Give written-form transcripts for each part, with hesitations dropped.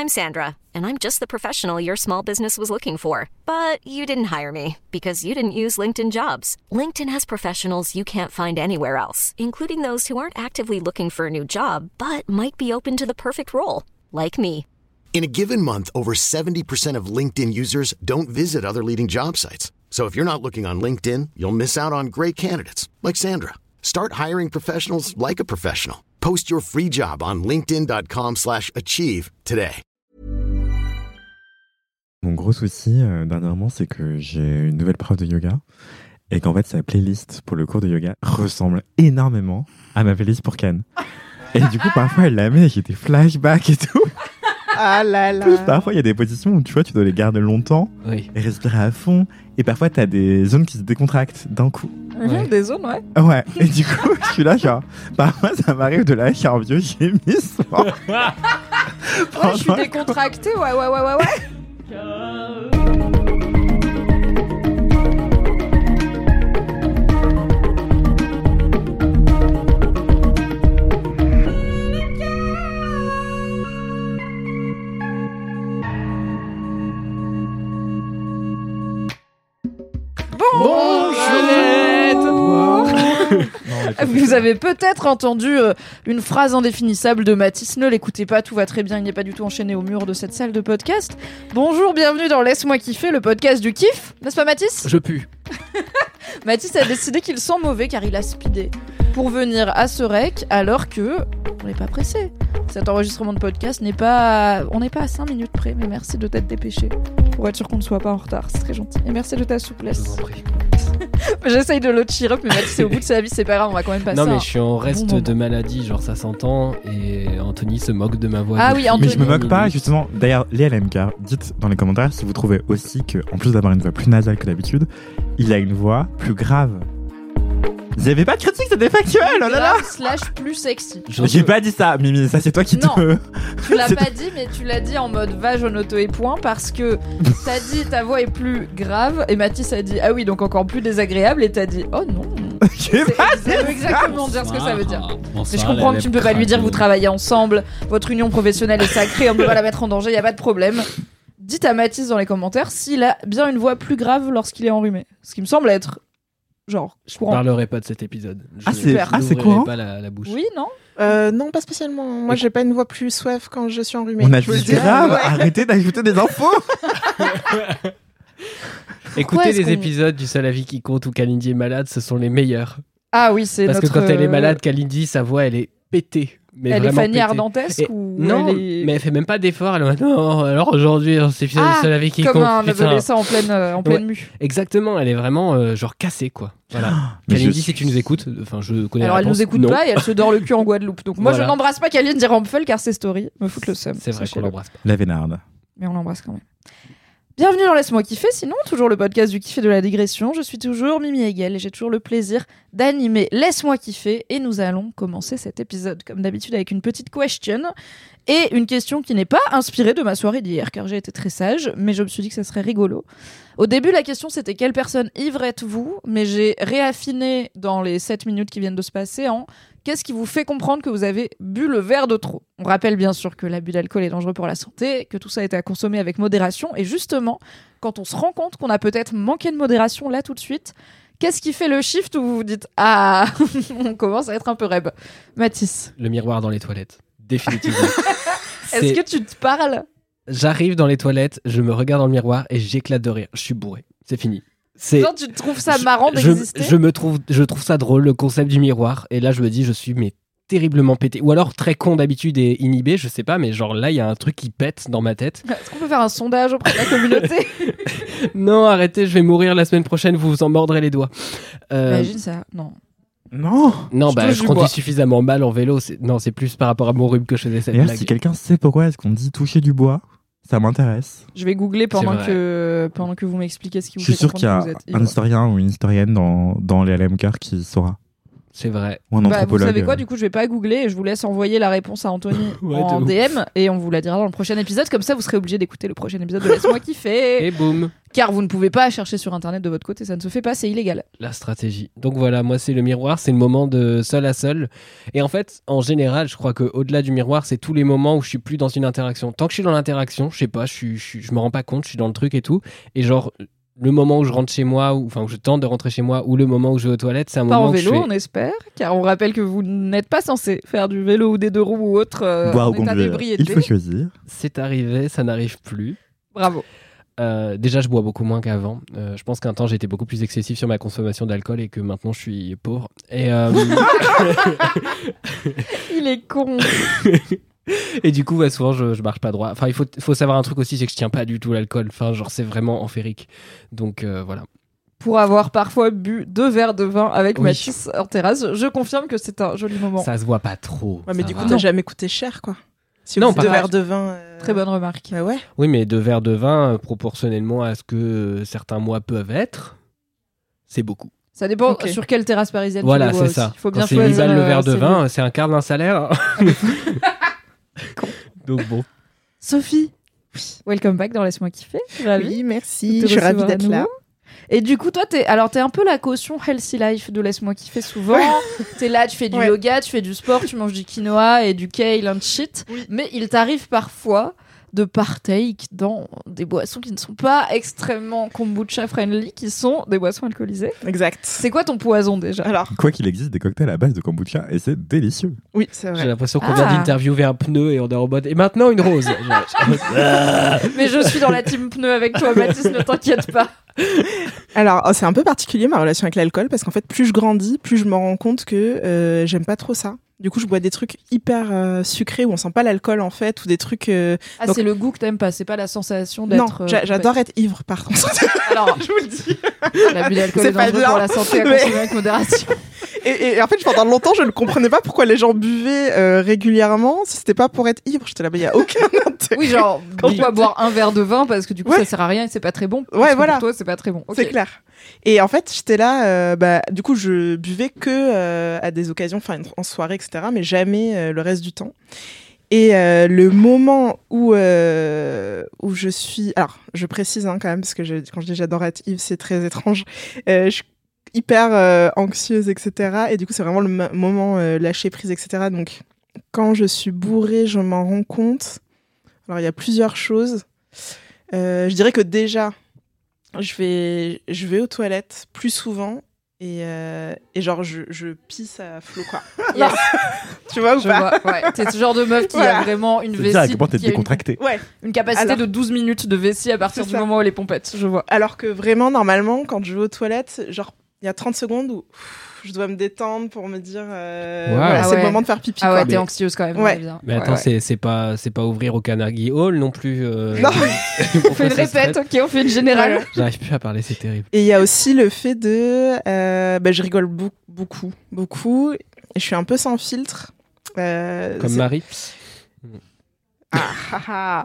I'm Sandra, and I'm just the professional your small business was looking for. But you didn't hire me because you didn't use LinkedIn Jobs. LinkedIn has professionals you can't find anywhere else, including those who aren't actively looking for a new job, but might be open to the perfect role, like me. In a given month, over 70% of LinkedIn users don't visit other leading job sites. So if you're not looking on LinkedIn, you'll miss out on great candidates like Sandra. Start hiring professionals like a professional. Post your free job on linkedin.com/achieve today. Mon gros souci dernièrement, c'est que j'ai une nouvelle prof de yoga et qu'en fait sa playlist pour le cours de yoga ressemble énormément à ma playlist pour Cannes. Et du coup, parfois elle la met et j'ai des flashbacks et tout. Ah là là. Plus, parfois il y a des positions où tu vois, tu dois les garder longtemps et respirer à fond. Et parfois t'as des zones qui se décontractent d'un coup. Des zones, ouais. Ouais, et du coup, je suis là, genre, parfois ça m'arrive de lâcher un vieux gémissement. Ouais, je suis décontractée, ouais. Vous avez peut-être entendu une phrase indéfinissable de Mathis. Ne l'écoutez pas, tout va très bien, il n'est pas du tout enchaîné au mur de cette salle de podcast. Bonjour, bienvenue dans Laisse-moi kiffer, le podcast du kiff. N'est-ce pas Mathis ? Je pue. Mathis a décidé qu'il sent mauvais car il a speedé pour venir à ce rec alors que on n'est pas pressé. Cet enregistrement de podcast on n'est pas à 5 minutes près, mais merci de t'être dépêché pour être sûr qu'on ne soit pas en retard, c'est très gentil. Et merci de ta souplesse. Je vous en prie. J'essaye de l'autre cheer up, mais Mathis c'est au bout de sa vie, c'est pas grave, on va quand même passer. Non mais je suis en reste bon de maladie, genre ça s'entend, et Anthony se moque de ma voix. Ah oui, Anthony. Mais je me moque pas, justement. D'ailleurs, les LMK, dites dans les commentaires si vous trouvez aussi que, en plus d'avoir une voix plus nasale que d'habitude, il a une voix plus grave. Vous avez pas de critique, c'était factuel, oh là là. Slash plus sexy. J'ai pas dit ça, Mimi, ça c'est toi qui Non, te... tu l'as pas dit, mais tu l'as dit en mode vage en auto et point parce que t'as dit ta voix est plus grave et Mathis a dit ah oui donc encore plus désagréable et t'as dit oh non. J'ai pas dit ça veut exactement dire ce que ça veut dire. Bonsoir, Mais je comprends que tu ne peux pas lui dire vous travaillez ensemble, votre union professionnelle est sacrée, on ne peut pas la mettre en danger, y a pas de problème. Dites à Mathis dans les commentaires s'il a bien une voix plus grave lorsqu'il est enrhumé. Ce qui me semble être genre courant. Je parlerai pas de cet épisode. C'est courant. Pas la bouche. Oui, non. Non, pas spécialement. Moi, j'ai pas une voix plus suave quand je suis enrhumée. On a dit grave, arrêtez d'ajouter des infos. Écoutez les épisodes du Seul Avis qui compte où Kalindi est malade, ce sont les meilleurs. Ah oui, c'est parce notre... que quand elle est malade, Kalindi, sa voix, elle est pétée. Mais elle est Fanny pétée. Ardantesque ou non, elle est... mais elle fait même pas d'effort. Elle est non, alors aujourd'hui, c'est le Seul Avis qui compte. Comme un adolescent en pleine mue. Exactement, elle est vraiment genre cassée quoi. Voilà. Kalindi, si tu nous écoutes, enfin je connais. Alors la elle réponse, nous écoute non. pas et elle se dort le cul en Guadeloupe. Donc moi je n'embrasse pas Kalindi Rampfel car ses stories me foutent le seum. C'est vrai qu'on l'embrasse pas. La vénarde. Mais on l'embrasse quand même. Bienvenue dans Laisse-moi kiffer, sinon toujours le podcast du kiff et de la digression. Je suis toujours Mimi Hegel et j'ai toujours le plaisir d'animer Laisse-moi kiffer et nous allons commencer cet épisode comme d'habitude avec une petite question et une question qui n'est pas inspirée de ma soirée d'hier car j'ai été très sage mais je me suis dit que ça serait rigolo. Au début la question c'était quelle personne ivre êtes-vous, mais j'ai réaffiné dans les 7 minutes qui viennent de se passer en qu'est-ce qui vous fait comprendre que vous avez bu le verre de trop ? On rappelle bien sûr que l'abus d'alcool est dangereux pour la santé, que tout ça est à consommer avec modération. Et justement, quand on se rend compte qu'on a peut-être manqué de modération là tout de suite, qu'est-ce qui fait le shift où vous vous dites « Ah, on commence à être un peu reb ». Mathis. Le miroir dans les toilettes. Définitivement. Est-ce que tu te parles ? J'arrive dans les toilettes, je me regarde dans le miroir et j'éclate de rire. Je suis bourré. C'est fini. Non, tu trouves ça marrant d'exister ? Je trouve ça drôle, le concept du miroir. Et là, je me dis, je suis terriblement pété. Ou alors très con d'habitude et inhibé, je sais pas, mais genre là, il y a un truc qui pète dans ma tête. Est-ce qu'on peut faire un sondage auprès de la communauté ? Non, arrêtez, je vais mourir la semaine prochaine, vous vous en mordrez les doigts. Imagine ça, non. Non, je conduis suffisamment mal en vélo. C'est plus par rapport à mon rhume que je faisais cette blague. Si quelqu'un sait pourquoi est-ce qu'on dit toucher du bois, ça m'intéresse. Je vais googler pendant que vous m'expliquez ce qui vous fait comprendre que vous êtes ivre. Je suis sûr qu'il y a un historien ou une historienne dans les LMK qui saura. C'est vrai. Ou un Bah, anthropologue. vous savez quoi, du coup, je vais pas googler et je vous laisse envoyer la réponse à Anthony Ouais, en de ouf. DM et on vous la dira dans le prochain épisode. Comme ça, vous serez obligé d'écouter le prochain épisode de Laisse-moi kiffer. Et boum, Car vous ne pouvez pas chercher sur internet de votre côté, ça ne se fait pas, c'est illégal. la stratégie. Donc voilà, moi c'est le miroir, c'est le moment de seul à seul. Et en fait, en général, je crois qu'au-delà du miroir, c'est tous les moments où je suis plus dans une interaction. Tant que je suis dans l'interaction, je sais pas, je me rends pas compte, je suis dans le truc et tout. Et genre, le moment où je rentre chez moi, où je tente de rentrer chez moi, ou le moment où je vais aux toilettes, c'est un Pas moment en où vélo, je on espère, car on rappelle que vous n'êtes pas censé faire du vélo ou des deux roues ou autre Boire en ou état conduire, d'ébriété. il faut choisir. C'est arrivé, ça n'arrive plus. Bravo. Déjà, je bois beaucoup moins qu'avant. Je pense qu'un temps, j'étais beaucoup plus excessif sur ma consommation d'alcool et que maintenant, je suis pauvre. Et, Il est con. et du coup, souvent, je marche pas droit. Enfin, il faut savoir un truc aussi, c'est que je tiens pas du tout l'alcool. Enfin, genre, c'est vraiment amphérique. Donc, voilà. Pour avoir parfois bu 2 verres de vin avec Oui. Mathis en terrasse, je confirme que c'est un joli moment. Ça se voit pas trop. Ouais, mais ça du coup, va. t'as jamais coûté cher, quoi. Si Non, vous pas deux mal. verres de vin. Très bonne remarque. Bah ouais. Oui, mais 2 verres de vin, proportionnellement à ce que certains mois peuvent être, c'est beaucoup. Ça dépend Ok. sur quelle terrasse parisienne Voilà, tu les bois c'est ça. aussi. Il faut Quand bien c'est 8 choisir. balles le verre de c'est vin, mieux. c'est un quart d'un salaire. Donc bon. Sophie, welcome back dans Laisse-moi kiffer. Ravi. Oui, merci. de Je suis ravie recevoir à d'être là. nouveau. Et du coup, toi, t'es un peu la caution healthy life de Laisse-moi kiffer souvent. T'es là, tu fais du Ouais. yoga, tu fais du sport, tu manges du quinoa et du kale and shit. Oui. Mais il t'arrive parfois de partake dans des boissons qui ne sont pas extrêmement kombucha friendly, qui sont des boissons alcoolisées. Exact. C'est quoi ton poison déjà? Alors, Quoi qu'il existe des cocktails à base de kombucha et c'est délicieux. oui, c'est J'ai vrai. l'impression qu'on Ah. vient d'interviewer un pneu et on est en mode. Et maintenant une rose. Mais je suis dans la team pneu avec toi, Mathis, ne t'inquiète pas. Alors, c'est un peu particulier ma relation avec l'alcool parce qu'en fait, plus je grandis, plus je me rends compte que j'aime pas trop ça. Du coup, je bois des trucs hyper sucrés où on sent pas l'alcool en fait, ou des trucs. Ah, Donc- c'est le goût que t'aimes pas, c'est pas la sensation Non, d'être. j'adore être ivre par contre. Alors, je vous le dis. l'abus d'alcool C'est est pas dangereux bien, pour la santé à mais- consommer avec modération. Et en fait, pendant longtemps, je ne comprenais pas pourquoi les gens buvaient régulièrement si c'était pas pour être ivre. J'étais là, il y a aucun intérêt. Oui, genre, pourquoi boire un verre de vin parce que du coup Ouais. ça sert à rien et c'est pas très bon. Ouais, Parce que voilà. Pour toi, c'est pas très bon. Ok. C'est clair. Et en fait, j'étais là, du coup, je buvais que à des occasions, enfin en soirée, etc., mais jamais le reste du temps. Et le moment où je suis... Alors, je précise quand même, parce que quand je dis j'adore être ivre, c'est très étrange. Je suis hyper anxieuse, etc. Et du coup, c'est vraiment le moment lâcher prise, etc. Donc, quand je suis bourrée, je m'en rends compte. Alors, il y a plusieurs choses. Je dirais que déjà, je vais aux toilettes plus souvent et genre je pisse à flot quoi. Yes, Tu vois ou je pas? vois. Ouais, t'es ce genre de meuf qui Voilà. a vraiment une C'est dire à vessie quel point t'es qui a décontracté. Ouais. une capacité Alors- de 12 minutes de vessie à partir C'est du ça. moment où elle est pompette. Je vois. Alors que vraiment normalement quand je vais aux toilettes, genre il y a 30 secondes où je dois me détendre pour me dire voilà, Ah c'est ouais. le moment de faire pipi Ah quoi. ouais, Mais- t'es anxieuse quand même. Ouais. Bien. Mais attends, Ouais, ouais. c'est pas ouvrir au Carnegie Hall non plus. Non. On fait une répète, ok, on fait une générale. Voilà. J'arrive plus à parler, c'est terrible. Et il y a aussi le fait de je rigole beaucoup et je suis un peu sans filtre. Comme c'est- Marie. Ah.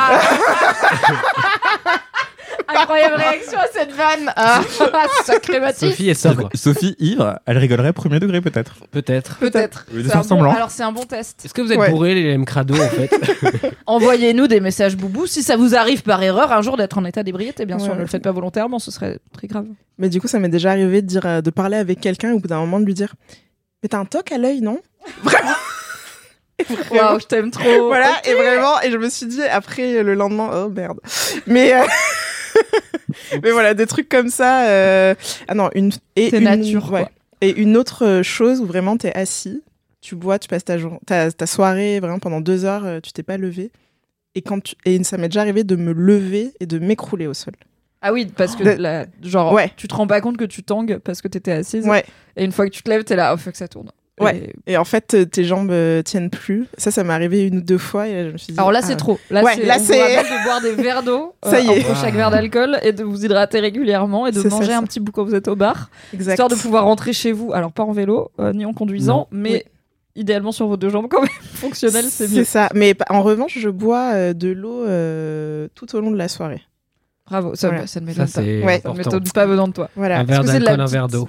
Incroyable réaction à cette vanne. Ah, sacré Mathis. Sophie est sobre. Sophie ivre, elle rigolerait premier degré peut-être. Peut-être. Peut-être. Oui, de C'est faire un bon- semblant. Alors c'est un bon test. Est-ce que vous êtes Ouais. bourrés les mêmes crado en fait? Envoyez-nous des messages boubou si ça vous arrive par erreur un jour d'être en état d'ébriété. Bien sûr, Ouais. ne le faites pas volontairement, ce serait très grave. Mais du coup, ça m'est déjà arrivé de dire, de parler avec quelqu'un et au bout d'un moment de lui dire mais t'as un toc à l'œil, non? Vraiment. Waouh, je t'aime trop. Voilà, Ok. et vraiment, et je me suis dit après le lendemain, oh merde. Mais mais voilà, des trucs comme ça. Ah non, C'est nature, ouais. quoi. Et une autre chose où vraiment t'es assis, tu bois, tu passes ta soirée vraiment pendant 2 heures, tu t'es pas levé. Et ça m'est déjà arrivé de me lever et de m'écrouler au sol. Ah oui, parce que genre, Ouais. tu te rends pas compte que tu tangues parce que t'étais assise. Ouais. Et une fois que tu te lèves, t'es là, oh fuck, ça tourne. Ouais. Et- Et en fait, tes jambes tiennent plus. Ça m'est arrivé 1 ou 2 fois et je me suis dit. Alors là, ah, c'est trop. Là, Ouais, c'est, là, on vous c'est- rappelle de boire des verres d'eau Ça y est. entre chaque verre d'alcool et de vous hydrater régulièrement et de C'est manger ça. un petit bout quand vous êtes au bar, Exact. histoire de pouvoir rentrer chez vous. Alors pas en vélo ni en conduisant, Non. mais Oui. idéalement sur vos 2 jambes quand même. Fonctionnel, c'est mieux. ça. Mais en revanche, je bois de l'eau tout au long de la soirée. Bravo, ça, Voilà. ça ne Ça m'étonne pas. c'est Ouais. Ça ne important. m'étonne pas venant de toi. Voilà. Un verre que c'est de la d'alcool, un petite- verre d'eau.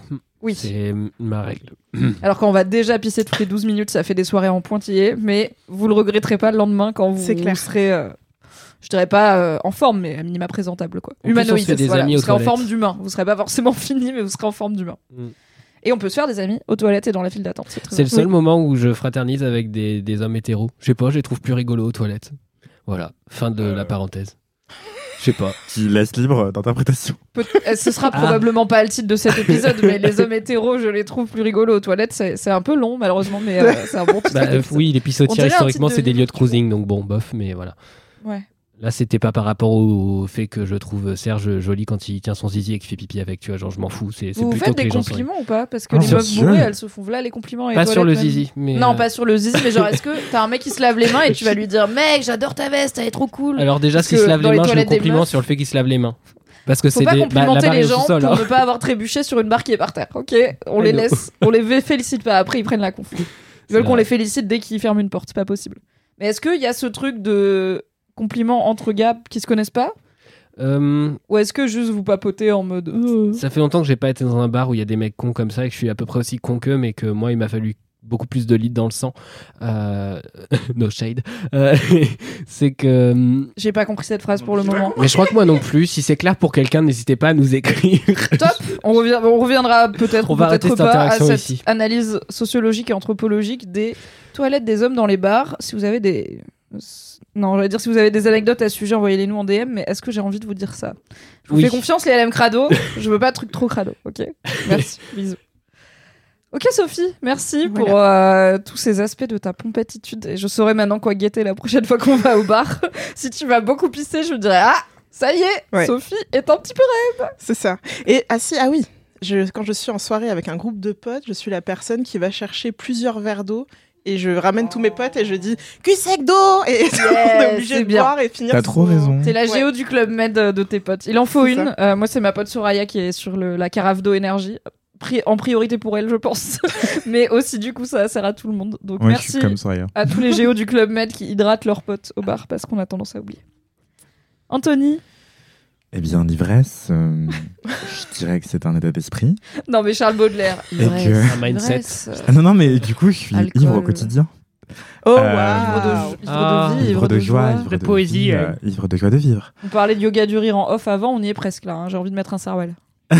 Oui. C'est ma règle. Alors quand on va déjà pisser toutes les 12 minutes, ça fait des soirées en pointillé, mais vous le regretterez pas le lendemain quand vous serez, je dirais pas en forme, mais à minima présentable, quoi. En plus, on se fait des amis vous aux serez en toilettes. forme d'humain. Vous serez pas forcément fini, mais vous serez en forme d'humain. Et on peut se faire des amis aux toilettes et dans la file d'attente. C'est le seul moment où je fraternise avec des hommes hétéros. Je sais pas, je les trouve plus rigolos aux toilettes. Voilà, fin de la parenthèse. Je sais pas. Qui laisse libre d'interprétation. Ce sera probablement pas le titre de cet épisode, mais les hommes hétéros, je les trouve plus rigolos aux toilettes. C'est un peu long, malheureusement, mais c'est un bon titre. Oui, les On pissotières, dirait un historiquement, titre c'est de des livre, lieux de cruising, donc bon, bof, mais voilà. Ouais. Là, c'était pas par rapport au fait que je trouve Serge joli quand il tient son zizi et qu'il fait pipi avec, tu vois, genre je m'en fous. C'est Vous plutôt faites que les des gens compliments ou pas? Parce que Ah, les bien meufs sûr. bourrées, elles se font voilà les compliments. Pas sur le zizi, mais Non, pas sur le zizi, mais genre, est-ce que t'as un mec qui se lave les mains et tu vas lui dire, mec, j'adore ta veste, elle est trop cool. Alors déjà, Parce s'il se que lave dans les les mains, je le toilettes des complimente meufs- sur le fait qu'il se lave les mains. Parce que Faut c'est pas la complimenter barre est les au gens sous-sol, pour hein. ne pas avoir trébuché sur une barre qui est par terre. Ok, on les I know. laisse, on les félicite pas. Après, ils prennent la conf. Ils C'est veulent qu'on vrai. les félicite dès qu'ils ferment une porte. C'est pas possible. Mais est-ce qu'il y a ce truc de compliments entre gars qui se connaissent pas? Ou est-ce que juste vous papotez en mode Ça fait longtemps que j'ai pas été dans un bar où il y a des mecs cons comme ça et que je suis à peu près aussi con qu'eux, mais que moi, il m'a fallu beaucoup plus de litres dans le sang. No shade. C'est que... J'ai pas compris cette phrase pour le moment. Mais je crois que moi non plus. Si c'est clair pour quelqu'un, n'hésitez pas à nous écrire. Top. On reviendra peut-être On ou va peut-être arrêter cette pas à interaction cette ici. analyse sociologique et anthropologique des toilettes des hommes dans les bars. Si vous avez des... Non, j'allais dire si vous avez des anecdotes à ce sujet, envoyez-les nous en DM, mais est-ce que j'ai envie de vous dire ça? Je vous Oui. fais confiance, les LM crado. Je veux pas de trucs trop crado, ok? Merci, bisous. Ok Sophie, merci pour tous ces aspects de ta pompétitude. Et je saurai maintenant quoi guetter la prochaine fois qu'on va au bar. Si tu vas beaucoup pisser, je me dirais ah, ça y est, Ouais. Sophie est un petit peu rêve. C'est ça. Et oui. Quand je suis en soirée avec un groupe de potes, je suis la personne qui va chercher plusieurs verres d'eau et je ramène tous mes potes et je dis cul sec d'eau et on est obligé c'est de bien. boire et finir. T'as trop raison. T'es la Ouais. géo du Club Med de tes potes. Il en faut C'est une. Moi, c'est ma pote Soraya qui est sur la carafe d'eau énergie. En priorité pour elle, je pense. Mais aussi, du coup, ça sert à tout le monde. Donc, Ouais, je merci suis comme ça, regarde. à tous les géos du Club Med qui hydratent leurs potes au bar parce qu'on a tendance à oublier. Anthony? Eh bien, l'ivresse, je dirais que c'est un état d'esprit. Non, mais Charles Baudelaire. Et Ivresse, que- Un mindset. ivresse, Ah non, non, mais du coup, je suis Alcool. ivre au quotidien. Oh Euh, waouh. ivre de vie, Ivre de joie, ivre de de poésie, vie, ivre de joie de vivre. On parlait de yoga du rire en off avant, on y est presque là. Hein. J'ai envie de mettre un sarouel.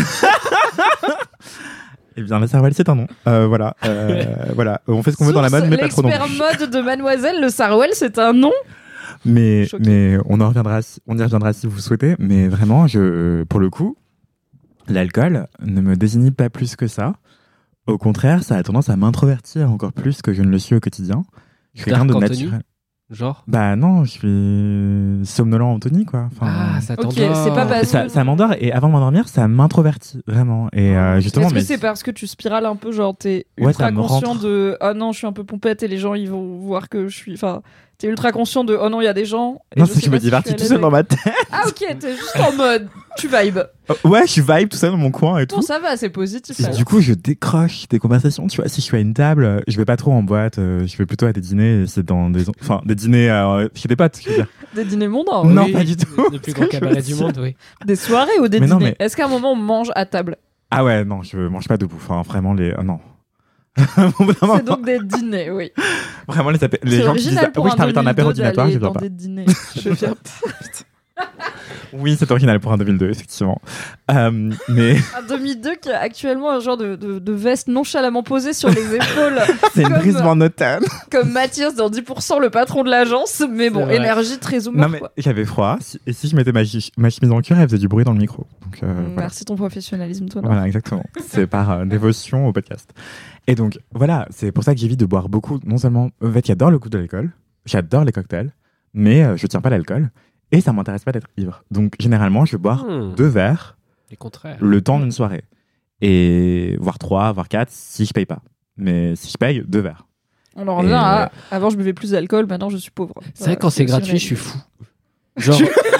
Eh bien, la Sarwell, c'est un nom. Voilà. Voilà. On fait ce qu'on veut dans la mode, mais pas trop non L'expert plus. mode de Mademoiselle, le sarouel, c'est un nom. Mais Choqué. on y reviendra si vous souhaitez. Mais vraiment, pour le coup, l'alcool ne me désigne pas plus que ça. Au contraire, ça a tendance à m'introvertir encore plus que je ne le suis au quotidien. Je suis quelqu'un de Dark Anthony naturel. Genre Bah non, je suis somnolent Anthony, quoi. Enfin, Ah, ça Ok, t'endort. c'est pas parce- ça m'endort et avant de m'endormir, ça m'introvertit vraiment. Et justement, Est-ce que mais c'est parce que tu spirales un peu, genre t'es Ouais, ultra ça me conscient rentre. de ah non, je suis un peu pompette et les gens ils vont voir que je suis. Enfin, t'es ultra conscient de oh non, il y a des gens. et non, je c'est que sais je me pas si divertis suis à tout l'aise seul dans avec- ma tête. Ah ok, t'es juste en mode tu vibes. Ouais, je suis vibe tout seul dans mon coin et tout. Bon, ça va, c'est positif. Et ça. du coup, je décroche des conversations. Tu vois, si je suis à une table, je vais pas trop en boîte. Je vais plutôt à des dîners. Et c'est dans des dîners chez des potes. Je veux dire. Des dîners mondains. Non, Oui, pas du tout. Le plus Ce grand que je cabaret veux du dire. monde, oui. Des soirées ou des Mais non, dîners. mais- Est-ce qu'à un moment on mange à table? Ah ouais, non, je mange pas debout. Enfin, vraiment non. vraiment, C'est donc des dîners, oui. vraiment les C'est gens qui disent original pour oui, je t'invite à un apéro 2002 dînatoire, je d'aller viens dans pas. des dîners. Je viens pas. Oui, c'est original pour un 2002, effectivement. Mais Un 2002 qui a actuellement un genre de veste nonchalamment posée sur les épaules, c'est une Comme- brise monotone. comme Mathias dans 10%, le patron de l'agence. Mais bon, C'est vrai. énergie très Non, zoomer, mais quoi. j'avais froid. Et si je mettais ma chemise en cuir, elle faisait du bruit dans le micro. Donc, voilà. Merci ton professionnalisme, toi. non Voilà, exactement. C'est par dévotion au podcast. Et donc, voilà, c'est pour ça que j'évite de boire beaucoup. Non seulement, en fait, j'adore le goût de l'alcool, j'adore les cocktails, mais je tiens pas l'alcool et ça m'intéresse pas d'être ivre. Donc, généralement, je vais boire 2 verres Les contraires. le temps d'une soirée. Et voire 3, voire 4 si je paye pas. Mais si je paye, 2 verres. On en revient Et- à avant je buvais plus d'alcool, maintenant je suis pauvre. C'est vrai que quand c'est aussi gratuit, une je suis fou. Genre,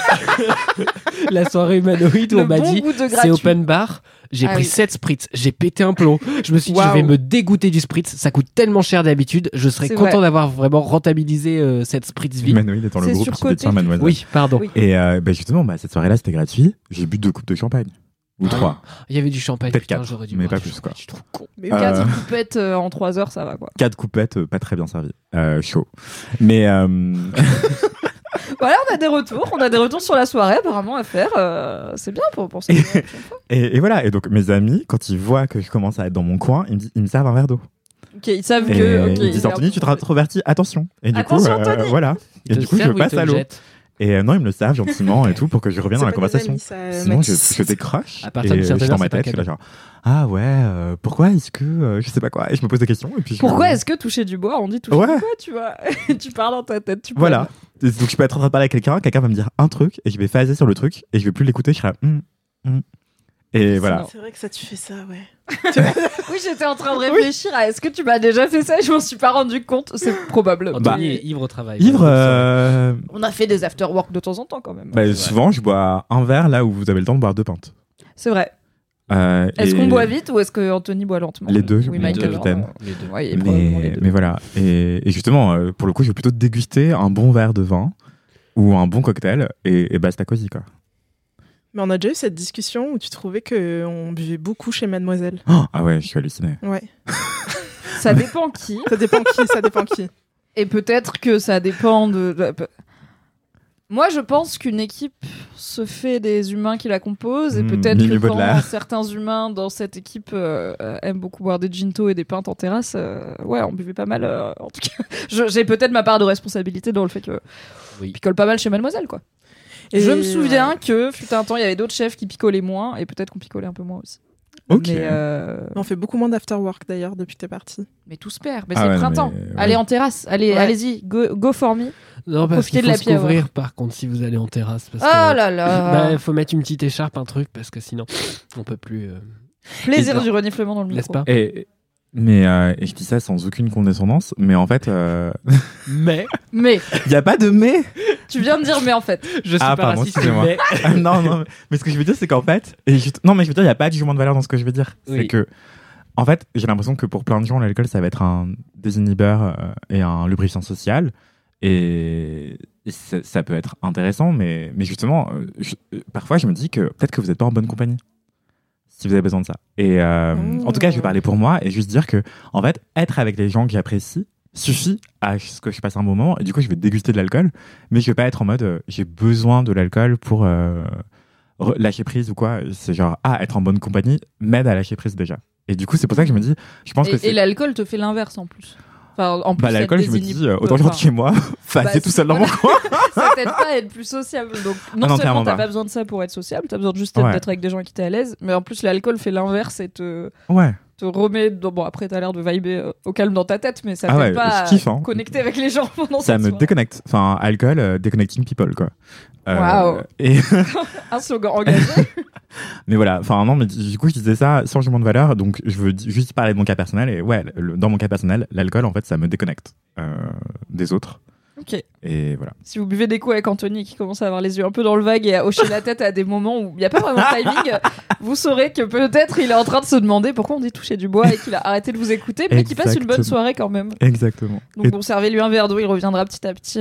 la soirée humanoïde où Le on m'a bon dit goût de c'est gratuit. open bar. J'ai Ah pris oui. 7 spritz, j'ai pété un plomb. Je me suis dit, je Waouh. vais me dégoûter du spritz. Ça coûte tellement cher d'habitude. Je serais C'est content vrai. d'avoir vraiment rentabilisé cette spritz vie. Humanoïde étant le C'est groupe qui surcoté. détient Mademoiselle. Oui, pardon. Oui. Et justement, cette soirée-là, c'était gratuit. J'ai bu 2 coupes de champagne. ou 3. Il y avait du champagne. Peut-être putain, 4, j'aurais dû mais boire pas du plus, quoi. champagne, je suis trop con. Mais 4 coupettes en 3 heures, ça va quoi. 4 coupettes, pas très bien servies. Chaud. Mais Voilà, on a des retours sur la soirée apparemment à faire. C'est bien pour ça. et voilà. Et donc mes amis, quand ils voient que je commence à être dans mon coin, ils me servent un verre d'eau. Ok, ils savent Et que. ils disent Anthony, tu te introvertis, attention. Et du coup, Attention, Anthony. voilà. Et du coup, je passe à l'eau. Et non, ils me le servent gentiment et tout pour que je revienne dans la conversation. Sinon, je décroche. À partir de et je certaine suis dans heure, ma c'est pas tête, je suis là cadeau. genre, ah ouais, pourquoi est-ce que je sais pas quoi, et je me pose des questions et puis Pourquoi est-ce que toucher du bois, on dit toucher Ouais. du bois, tu vois? Tu parles dans ta tête, tu peux. Voilà. Et donc je peux être en train de parler avec quelqu'un va me dire un truc et je vais phaser sur le truc et je vais plus l'écouter, je serai là, Et voilà. C'est vrai que ça, tu fais ça, ouais. Oui, j'étais en train de réfléchir à est-ce que tu m'as déjà fait ça et je m'en suis pas rendu compte. C'est probable. Anthony est ivre au travail. Ivre, On a fait des after-work de temps en temps quand même. souvent je bois un verre là où vous avez le temps de boire 2 pintes. C'est vrai. Est-ce Et- qu'on boit vite ou est-ce que Anthony boit lentement? Les deux, Oui, les Michael. deux, capitaine. Les deux. Ouais, et probablement les deux. mais voilà. Et justement, pour le coup, je vais plutôt déguster un bon verre de vin ou un bon cocktail et basta cosy, quoi. Mais on a déjà eu cette discussion où tu trouvais qu'on buvait beaucoup chez Mademoiselle. Ah ouais, je suis halluciné. Ouais. Ça dépend qui. Ça dépend qui. Et peut-être que ça dépend de. Moi, je pense qu'une équipe se fait des humains qui la composent, et peut-être Mimi que quand Baudelaire. certains humains dans cette équipe aiment beaucoup boire des ginto et des pintes en terrasse, ouais, on buvait pas mal. En tout cas, j'ai peut-être ma part de responsabilité dans le fait que Oui. picole pas mal chez Mademoiselle, quoi. Et je me souviens que fut un temps, il y avait d'autres chefs qui picolaient moins, et peut-être qu'on picolait un peu moins aussi. Ok. On fait beaucoup moins d'afterwork d'ailleurs depuis que t'es parti. Mais tout se perd. Mais Ah c'est ouais, le non, printemps. mais, ouais. Allez en terrasse. Ouais. Allez-y. Go for me. Non, parce Profiter qu'il de faut la se pièce, couvrir par contre si vous allez en terrasse. Parce Oh que, là là. bah, faut mettre une petite écharpe, un truc, parce que sinon, on peut plus. Plaisir Et- du reniflement dans le N'est-ce micro. pas Et je dis ça sans aucune condescendance, mais en fait, Mais Mais il n'y a pas de mais. tu viens de dire mais en fait. je suis Ah, pas pardon, raciste, excusez-moi. mais Non, mais ce que je veux dire, c'est qu'en fait, non, mais je veux dire, il n'y a pas de jugement de valeur dans ce que je veux dire. Oui. C'est que, en fait, j'ai l'impression que pour plein de gens, l'alcool, ça va être un désinhibeur et un lubrifiant social. Et ça peut être intéressant, mais justement, parfois, je me dis que peut-être que vous n'êtes pas en bonne compagnie si vous avez besoin de ça. Et en tout cas, je vais parler pour moi et juste dire que, en fait, être avec les gens que j'apprécie suffit à ce que je passe un bon moment. Et du coup, je vais déguster de l'alcool, mais je vais pas être en mode j'ai besoin de l'alcool pour lâcher prise ou quoi. C'est genre, être en bonne compagnie m'aide à lâcher prise déjà. Et du coup, c'est pour ça que je me dis, je pense que Et c'est. l'alcool te fait l'inverse en plus. Enfin, en plus, L'alcool, je me dis, autant que je rentre chez moi, passer tout seul dans mon coin. Ça t'aide pas à être plus sociable. Donc, non non, seulement clairement t'as pas. pas besoin de ça pour être sociable, t'as besoin juste Ouais. d'être avec des gens qui t'es à l'aise, mais en plus, l'alcool fait l'inverse et te Ouais. remet. Bon, après, t'as l'air de vibrer au calme dans ta tête, mais ça Ah t'aide ouais, pas je kiffe, hein. à connecter avec les gens pendant Ça cette me soirée. déconnecte. Enfin, alcool, déconnecting people, quoi. Waouh. Et Un slogan engagé. mais voilà, enfin non, mais du coup je disais ça sans jugement de valeur, donc je veux juste parler de mon cas personnel et ouais, dans mon cas personnel, l'alcool en fait ça me déconnecte des autres. Ok. Et voilà. Si vous buvez des coups avec Anthony qui commence à avoir les yeux un peu dans le vague et à hocher la tête à des moments où il n'y a pas vraiment de timing, vous saurez que peut-être il est en train de se demander pourquoi on dit toucher du bois et qu'il a arrêté de vous écouter, mais qu'il passe une bonne Exactement. soirée quand même. Exactement. Donc bon, servez-lui un verre d'eau, il reviendra petit à petit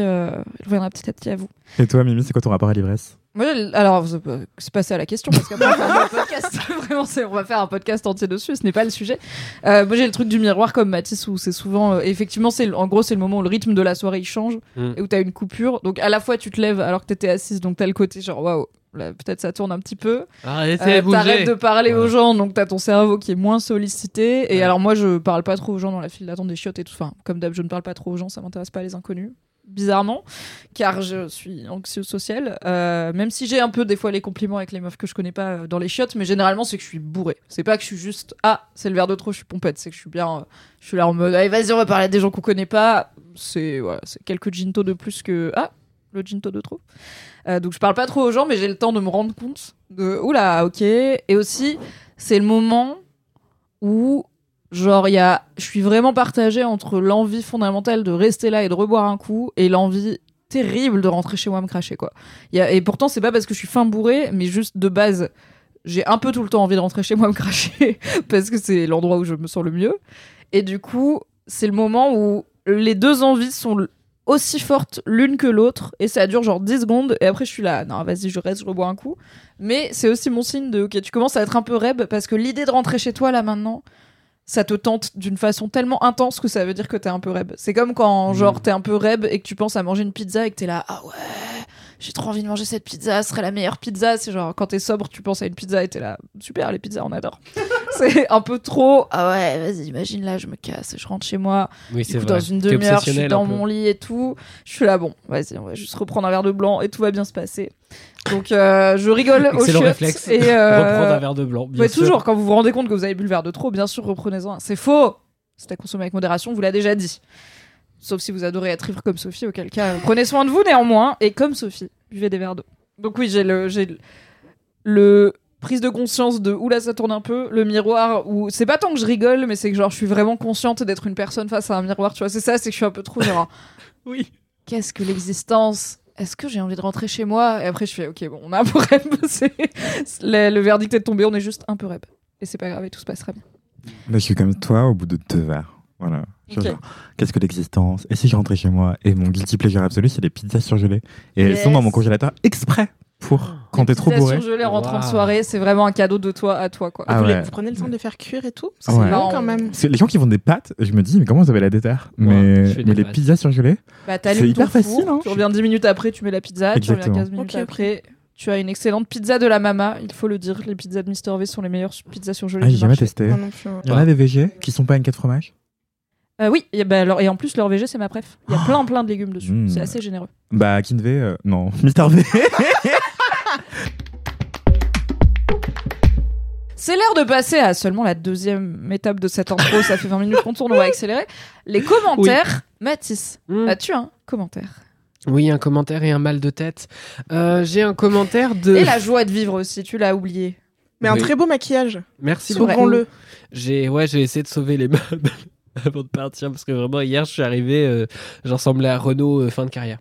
à vous. Et toi Mimi, c'est quoi ton rapport à l'ivresse? Moi, alors, c'est pas ça la question, parce qu'après, on va faire un podcast. Vraiment, on va faire un podcast entier dessus, ce n'est pas le sujet. Moi, j'ai le truc du miroir comme Mathis, où c'est souvent. Effectivement, en gros, c'est le moment où le rythme de la soirée il change, et où t'as une coupure. Donc, à la fois, tu te lèves alors que t'étais assise, donc t'as le côté genre, waouh, là, peut-être ça tourne un petit peu. arrêtez de bouger. T'arrêtes de parler aux Voilà. gens, donc t'as ton cerveau qui est moins sollicité. Et Ouais. alors, moi, je parle pas trop aux gens dans la file d'attente des chiottes et tout. Enfin, comme d'hab, je ne parle pas trop aux gens, ça m'intéresse pas les inconnus. Bizarrement, car je suis anxieuse sociale, même si j'ai un peu des fois les compliments avec les meufs que je connais pas dans les chiottes, mais généralement c'est que je suis bourrée. C'est pas que je suis juste c'est le verre de trop, je suis pompette, c'est que je suis bien, je suis là en mode allez vas-y on va parler des gens qu'on connaît pas. C'est quelques ginto de plus que le ginto de trop. Donc je parle pas trop aux gens, mais j'ai le temps de me rendre compte de oula ok. Et aussi c'est le moment où genre, je suis vraiment partagée entre l'envie fondamentale de rester là et de reboire un coup et l'envie terrible de rentrer chez moi me cracher, quoi. Et pourtant, c'est pas parce que je suis fin bourrée, mais juste de base, j'ai un peu tout le temps envie de rentrer chez moi me cracher parce que c'est l'endroit où je me sens le mieux. Et du coup, c'est le moment où les deux envies sont aussi fortes l'une que l'autre et ça dure genre 10 secondes et après je suis là, non vas-y je reste, je rebois un coup. Mais c'est aussi mon signe de ok, tu commences à être un peu reb parce que l'idée de rentrer chez toi là maintenant, ça te tente d'une façon tellement intense que ça veut dire que t'es un peu reb. C'est comme quand genre t'es un peu reb et que tu penses à manger une pizza et que t'es là, ah ouais, j'ai trop envie de manger cette pizza, ce serait la meilleure pizza. C'est genre quand t'es sobre, tu penses à une pizza et t'es là, super, les pizzas on adore. C'est un peu trop, ah ouais, vas-y, imagine là, je me casse, je rentre chez moi, Oui, du c'est coup vrai. dans une T'es demi-heure, je suis obsessionnel dans un peu. mon lit et tout. Je suis là, bon, vas-y, on va juste reprendre un verre de blanc et tout va bien se passer. Donc je rigole au Excellent chiottes réflexe. et Reprendre un verre de blanc. Bien ouais, sûr. toujours, quand vous vous rendez compte que vous avez bu le verre de trop, bien sûr, reprenez-en un. C'est faux. C'est à consommer avec modération, on vous l'a déjà dit. Sauf si vous adorez être ivre comme Sophie, auquel cas, prenez soin de vous néanmoins. Et comme Sophie, buvez des verres d'eau. Donc oui, j'ai le prise de conscience de oula, ça tourne un peu. Le miroir où c'est pas tant que je rigole, mais c'est que genre je suis vraiment consciente d'être une personne face à un miroir. Tu vois, c'est ça, c'est que je suis un peu trop genre. Oui. Qu'est-ce que l'existence? Est-ce que j'ai envie de rentrer chez moi? Et après, je fais ok, bon, on a un peu rêve. Le verdict est tombé, on est juste un peu rêve. Et c'est pas grave, et tout se passera bien. Là, je suis comme toi au bout de 2 verres. Voilà. Je suis Ok. genre, qu'est-ce que l'existence? Et si je rentrais chez moi? Et mon guilty pleasure absolu, c'est les pizzas surgelées. Et elles sont dans mon congélateur exprès pour quand t'es trop Pizza bourré. surgelée en rentrant de Waouh. soirée, c'est vraiment un cadeau de toi à toi, quoi. Ah vous, ouais. vous prenez le temps de les faire cuire et tout? C'est Ouais. long Non, quand même. C'est les gens qui font des pâtes, je me dis, mais comment vous avez la déterre? je Mais fais des les pâtes. pizzas surgelées, Bah, C'est t'allumes hyper ton facile, four, hein. tu reviens 10 minutes après, tu mets la pizza, tu reviens Exactement. 15 minutes Ok, ok. après, tu as une excellente pizza de la Mama, il faut le dire, les pizzas de Mister V sont les meilleures pizzas surgelées ah, j'ai du jamais marché. testé. Moi non plus. Il y en a des végés qui sont pas une 4 fromages? Oui, et en plus leur VG c'est ma préf. Il y a plein de légumes dessus, Mmh. c'est assez généreux. Bah, Kinvé, non. Mister V. C'est l'heure de passer à seulement la deuxième étape de cette intro, ça fait 20 minutes qu'on tourne, on va accélérer. Les commentaires, Mathis, Mmh. as-tu un commentaire? Oui, un commentaire et un mal de tête. J'ai un commentaire de... Et la joie de vivre aussi, tu l'as oublié. Mais un Oui. très beau maquillage. Merci Sauvons-le. J'ai essayé de sauver les meubles avant de partir parce que vraiment hier je suis arrivé, j'en ressemblais à Renaud fin de carrière.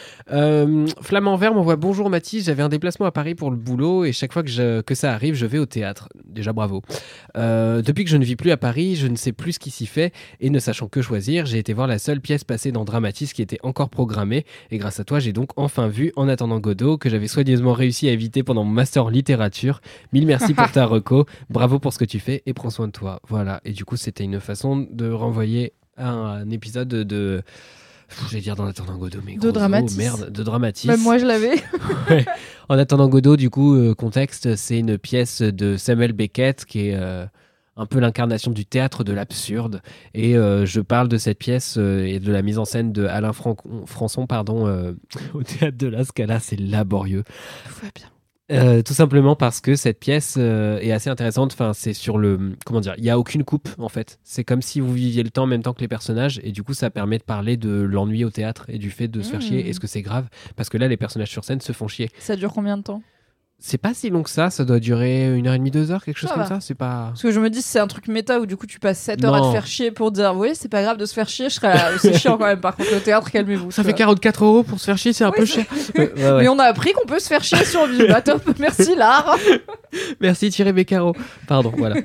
Flamand Vert m'envoie bonjour Mathis, j'avais un déplacement à Paris pour le boulot et chaque fois que ça arrive je vais au théâtre. Déjà bravo. Depuis que je ne vis plus à Paris, je ne sais plus ce qui s'y fait et ne sachant que choisir, j'ai été voir la seule pièce passée dans Dramatis qui était encore programmée et grâce à toi j'ai donc enfin vu En attendant Godot que j'avais soigneusement réussi à éviter pendant mon master en littérature. Mille merci pour ta reco, bravo pour ce que tu fais et prends soin de toi. Voilà, et du coup c'était une façon de renvoyer à un épisode de... J'allais dire d'En attendant Godot, mais De gros Dramatis. os, merde, de Dramatis. Même moi je l'avais. Ouais. En attendant Godot, du coup, contexte, c'est une pièce de Samuel Beckett qui est un peu l'incarnation du théâtre de l'absurde. Et je parle de cette pièce et de la mise en scène de Alain Françon, au théâtre de la Scala. C'est laborieux. Tout va bien. Tout simplement parce que cette pièce est assez intéressante. Enfin, c'est sur le... Comment dire? Il n'y a aucune coupe, en fait. C'est comme si vous viviez le temps en même temps que les personnages. Et du coup, ça permet de parler de l'ennui au théâtre et du fait de se faire chier. Est-ce que c'est grave? Parce que là, les personnages sur scène se font chier. Ça dure combien de temps? C'est pas si long que ça. Ça doit durer 1h30, 2 heures, quelque chose Ça comme va. ça. C'est pas... Parce que je me dis, c'est un truc méta où du coup tu passes 7 heures à Non. te faire chier pour dire, oui, c'est pas grave de se faire chier, je serais là, c'est chiant quand même, par contre, le théâtre, calmez-vous. Ça tu fait vois. 44 € pour se faire chier, c'est un Oui, peu c'est- cher. Ouais, ouais. Mais on a appris qu'on peut se faire chier sur Vue. Bah top, merci Lara. Merci Thierry Beccaro. Pardon, voilà.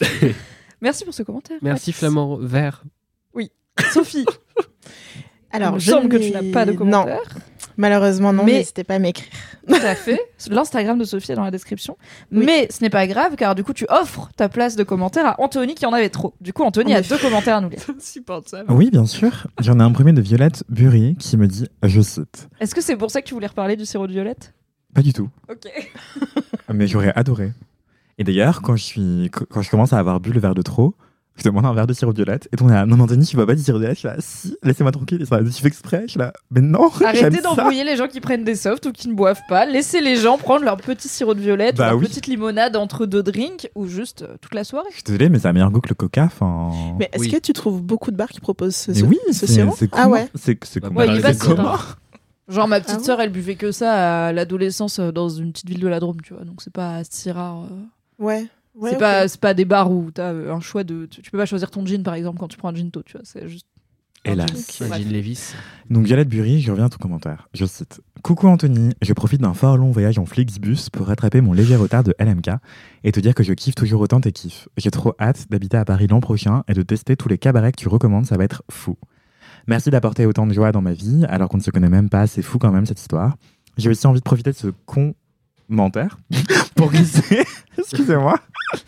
Merci pour ce commentaire. Merci Mathis. Flamand Vert. Sophie, Alors, il me je semble que n'ai- tu n'as pas de Non, commentaire. malheureusement non, Mais- n'hésitez pas à m'écrire. Tout à fait. L'Instagram de Sophie est dans la description. Oui. Mais ce n'est pas grave car du coup tu offres ta place de commentaire à Anthony qui en avait trop. Du coup Anthony En a effet. 2 commentaires à nous lire. Insupportable. Oui, bien sûr. J'en ai un premier de Violette Bury qui me dit, je cite, Est-ce que c'est pour ça que tu voulais reparler du sirop de violette? pas du tout, Ok. mais j'aurais adoré. Et d'ailleurs, quand je commence à avoir bu le verre de trop, je demande un verre de sirop de violette. Et on est là, non, mais Anthony, tu bois pas du sirop de violette? Je suis là, si, laissez-moi tranquille. Et ça, tu fais exprès? Je suis là, mais non, Arrêtez j'aime ça. d'embrouiller les gens qui prennent des softs ou qui ne boivent pas. Laissez les gens prendre leur petit sirop de violette, Bah ou leur oui. petite limonade entre 2 drinks ou juste toute la soirée. Je suis désolé, mais ça a meilleur goût que le coca. Enfin. Mais est-ce Oui. que tu trouves beaucoup de bars qui proposent ce, Mais oui, ce sirop? c'est Ah comment ouais. C'est Bah, comment Ouais, il est les pas c'est si comment rare. Genre ma petite Ah ouais sœur, elle buvait que ça à l'adolescence dans une petite ville de la Drôme, tu vois. Donc c'est pas si rare. Ouais. Ouais, C'est ok. pas des bars où t'as un choix de. Tu peux pas choisir ton gin par exemple quand tu prends un ginto, tu vois. C'est juste. Hélas. Un Ouais. Gilles Lévis. Donc Violette Bury, je reviens à ton commentaire. Je cite. Coucou Anthony, je profite d'un fort long voyage en Flixbus pour rattraper mon léger retard de LMK et te dire que je kiffe toujours autant tes kiffs. J'ai trop hâte d'habiter à Paris l'an prochain et de tester tous les cabarets que tu recommandes, ça va être fou. Merci d'apporter autant de joie dans ma vie, alors qu'on ne se connaît même pas. C'est fou quand même cette histoire. J'ai aussi envie de profiter de ce commentaire pour glisser, excusez-moi,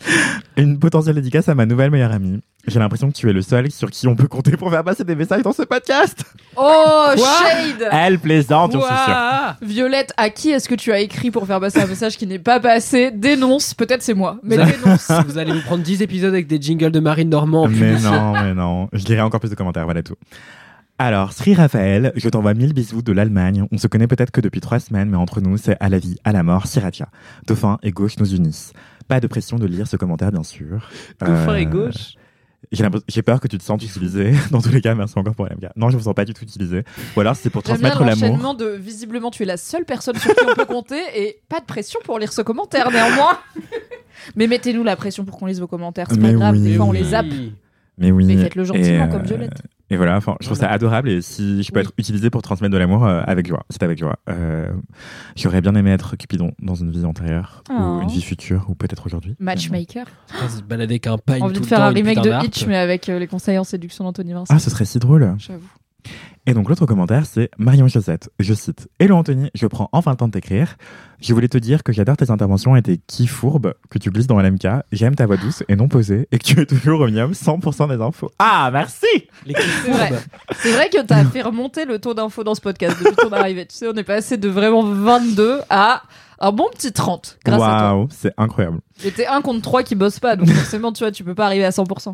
une potentielle dédicace à ma nouvelle meilleure amie. J'ai l'impression que tu es le seul sur qui on peut compter pour faire passer des messages dans ce podcast. Oh, shade. Elle plaisante, j'en suis sûre. Violette, à qui est-ce que tu as écrit pour faire passer un message qui n'est pas passé? Dénonce, peut-être c'est moi, mais dénonce. Vous allez vous prendre 10 épisodes avec des jingles de Marine Normand. En mais non. Je lirai encore plus de commentaires, voilà tout. Alors, Sri Raphaël, je t'envoie 1000 bisous de l'Allemagne. On se connaît peut-être que depuis 3 semaines, mais entre nous, c'est à la vie, à la mort, Siratia. Dauphin et gauche nous unissent. Pas de pression de lire ce commentaire, bien sûr. Dauphin et gauche. J'ai peur que tu te sentes utilisé. Dans tous les cas, merci encore pour LMK. Non, je vous sens pas du tout utilisé. Ou alors, c'est pour transmettre l'amour. L'enchaînement de visiblement, tu es la seule personne sur qui on peut compter et pas de pression pour lire ce commentaire, néanmoins. Mais mettez-nous la pression pour qu'on lise vos commentaires. C'est pas grave, des fois on les zappe. Mais oui. Mais faites-le gentiment comme Violette. Et voilà, je trouve ça adorable et si je peux être utilisé pour transmettre de l'amour, avec joie. C'est avec joie. J'aurais bien aimé être Cupidon dans une vie antérieure ou une vie future ou peut-être aujourd'hui. Matchmaker. Se balader avec un paille. Envie de faire un remake de Hitch mais avec les conseils en séduction d'Anthony Vincent. Ah, ce serait si drôle. J'avoue. Et donc l'autre commentaire, c'est Marion Chaussette. Je cite: Hello Anthony, je prends enfin le temps de t'écrire. Je voulais te dire que j'adore tes interventions et tes kiffourbes que tu glisses dans LMK. J'aime ta voix douce et non posée et que tu es toujours au minimum 100% des infos. Ah, merci. Les kiffourbes. C'est vrai que t'as fait remonter le taux d'infos dans ce podcast depuis ton arrivée. Tu sais, on est passé de vraiment 22 à un bon petit 30 grâce à toi. Waouh, c'est incroyable. Et t'es 1 contre 3 qui bosse pas, donc forcément, tu vois, tu peux pas arriver à 100%.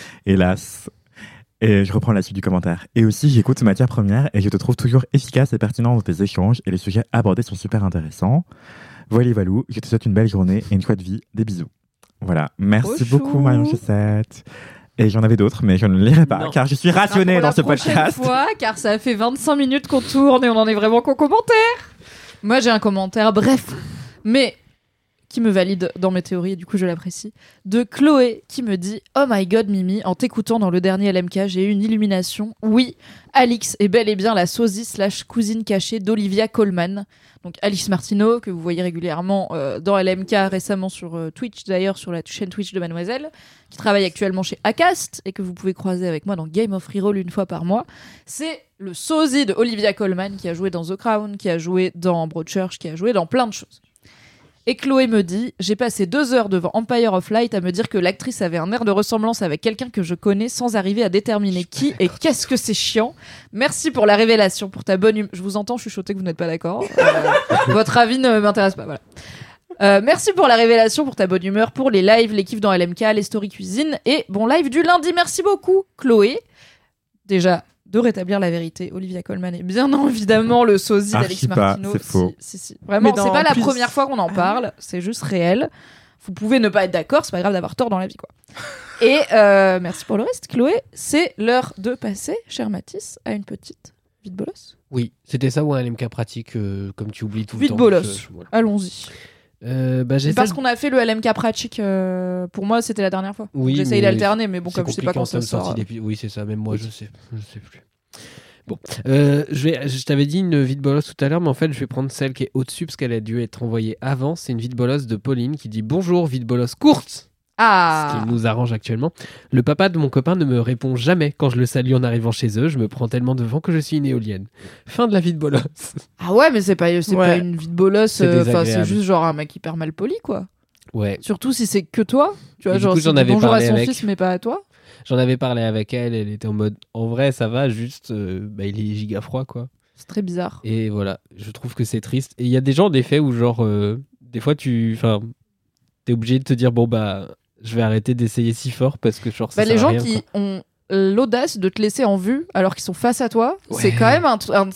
Hélas. Et je reprends la suite du commentaire. Et aussi, j'écoute matière première et je te trouve toujours efficace et pertinent dans tes échanges et les sujets abordés sont super intéressants. Voilà, Valou, je te souhaite une belle journée et une chouette vie. Des bisous. Voilà. Merci beaucoup, Marion Chaussette. Et j'en avais d'autres, mais je ne les lirai pas, car je suis rationné dans ce podcast. Fois, car ça fait 25 minutes qu'on tourne et on en est vraiment qu'au commentaire. Moi, j'ai un commentaire, bref, mais qui me valide dans mes théories, et du coup je l'apprécie, de Chloé qui me dit « Oh my god Mimi, en t'écoutant dans le dernier LMK, j'ai eu une illumination. Oui, Alix est bel et bien la sosie / cousine cachée d'Olivia Colman. » Donc Alix Martineau, que vous voyez régulièrement dans LMK, récemment sur Twitch, d'ailleurs sur la chaîne Twitch de Mademoiselle, qui travaille actuellement chez Acast, et que vous pouvez croiser avec moi dans Game of Reroll une fois par mois. C'est le sosie de Olivia Colman, qui a joué dans The Crown, qui a joué dans Broadchurch, qui a joué dans plein de choses. Et Chloé me dit « J'ai passé 2 heures devant Empire of Light à me dire que l'actrice avait un air de ressemblance avec quelqu'un que je connais sans arriver à déterminer qui et qu'est-ce que c'est chiant. Merci pour la révélation, pour ta bonne humeur. » Je vous entends chuchoter que vous n'êtes pas d'accord. Votre avis ne m'intéresse pas, voilà. Merci pour la révélation, pour ta bonne humeur, pour les lives, les kiffs dans LMK, les stories cuisine et bon live du lundi. Merci beaucoup, Chloé. Déjà, de rétablir la vérité, Olivia Colman est bien évidemment le sosie d'Alix Martineau. C'est faux. Si. Vraiment, c'est pas la première fois qu'on en parle, c'est juste réel. Vous pouvez ne pas être d'accord, c'est pas grave d'avoir tort dans la vie, quoi. Et merci pour le reste, Chloé. C'est l'heure de passer, cher Mathis, à une petite vite bolos. Oui, c'était ça ou un LMK pratique, comme tu oublies tout le temps. Vite bolos, voilà. Allons-y. Parce qu'on a fait le LMK pratique, pour moi c'était la dernière fois. Oui, j'essaye d'alterner, mais bon, comme je sais pas quand ça sort. Oui, c'est ça, même moi je sais plus. Bon, je t'avais dit une vite bolos tout à l'heure, mais en fait je vais prendre celle qui est au-dessus parce qu'elle a dû être envoyée avant. C'est une vite bolos de Pauline qui dit bonjour, vite bolos courte. Ce qui nous arrange actuellement. Le papa de mon copain ne me répond jamais quand je le salue en arrivant chez eux. Je me prends tellement devant que je suis une éolienne. Fin de la vie de bolos. Ah ouais, mais c'est pas une vie de bolos. C'est juste genre un mec hyper mal poli, quoi. Ouais. Surtout si c'est que toi. Tu vois, et genre coup, si bonjour à son fils, mais pas à toi. J'en avais parlé avec elle. Elle était en mode en vrai, ça va, juste il est giga froid, quoi. C'est très bizarre. Et voilà, je trouve que c'est triste. Et il y a des gens, des faits où, genre, des fois, t'es obligé de te dire bon, je vais arrêter d'essayer si fort parce que genre ça les gens rien, qui quoi. ont l'audace de te laisser en vue alors qu'ils sont face à toi, c'est quand même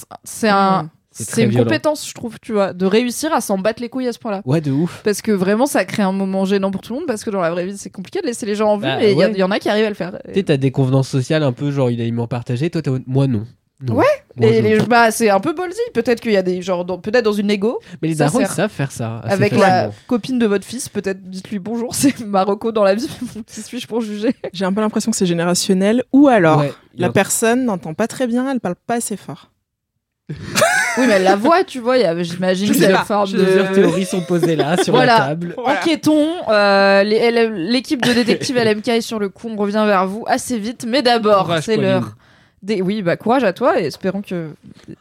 c'est une compétence, je trouve, tu vois, de réussir à s'en battre les couilles à ce point-là. Ouais, de ouf. Parce que vraiment, ça crée un moment gênant pour tout le monde parce que dans la vraie vie, c'est compliqué de laisser les gens en vue, mais il y en a qui arrivent à le faire. Tu sais, t'as des convenances sociales un peu genre unanimement partagées, toi moi non. Ouais, moi, et c'est un peu ballsy. Peut-être qu'il y a des genre peut-être dans une égo. Mais les darons ils savent faire ça. Avec la copine de votre fils, peut-être dites-lui bonjour, c'est Marocco dans la vie. Qui suis-je pour juger? J'ai un peu l'impression que c'est générationnel. Ou alors la personne n'entend pas très bien, elle parle pas assez fort. Oui, mais la voix, tu vois, j'imagine que la forme de... Plusieurs théories sont posées là sur la table. Voilà. Enquêtons. L'équipe de détectives LMK est sur le coup. On revient vers vous assez vite. Mais d'abord, c'est l'heure Oui, bah courage à toi et espérons que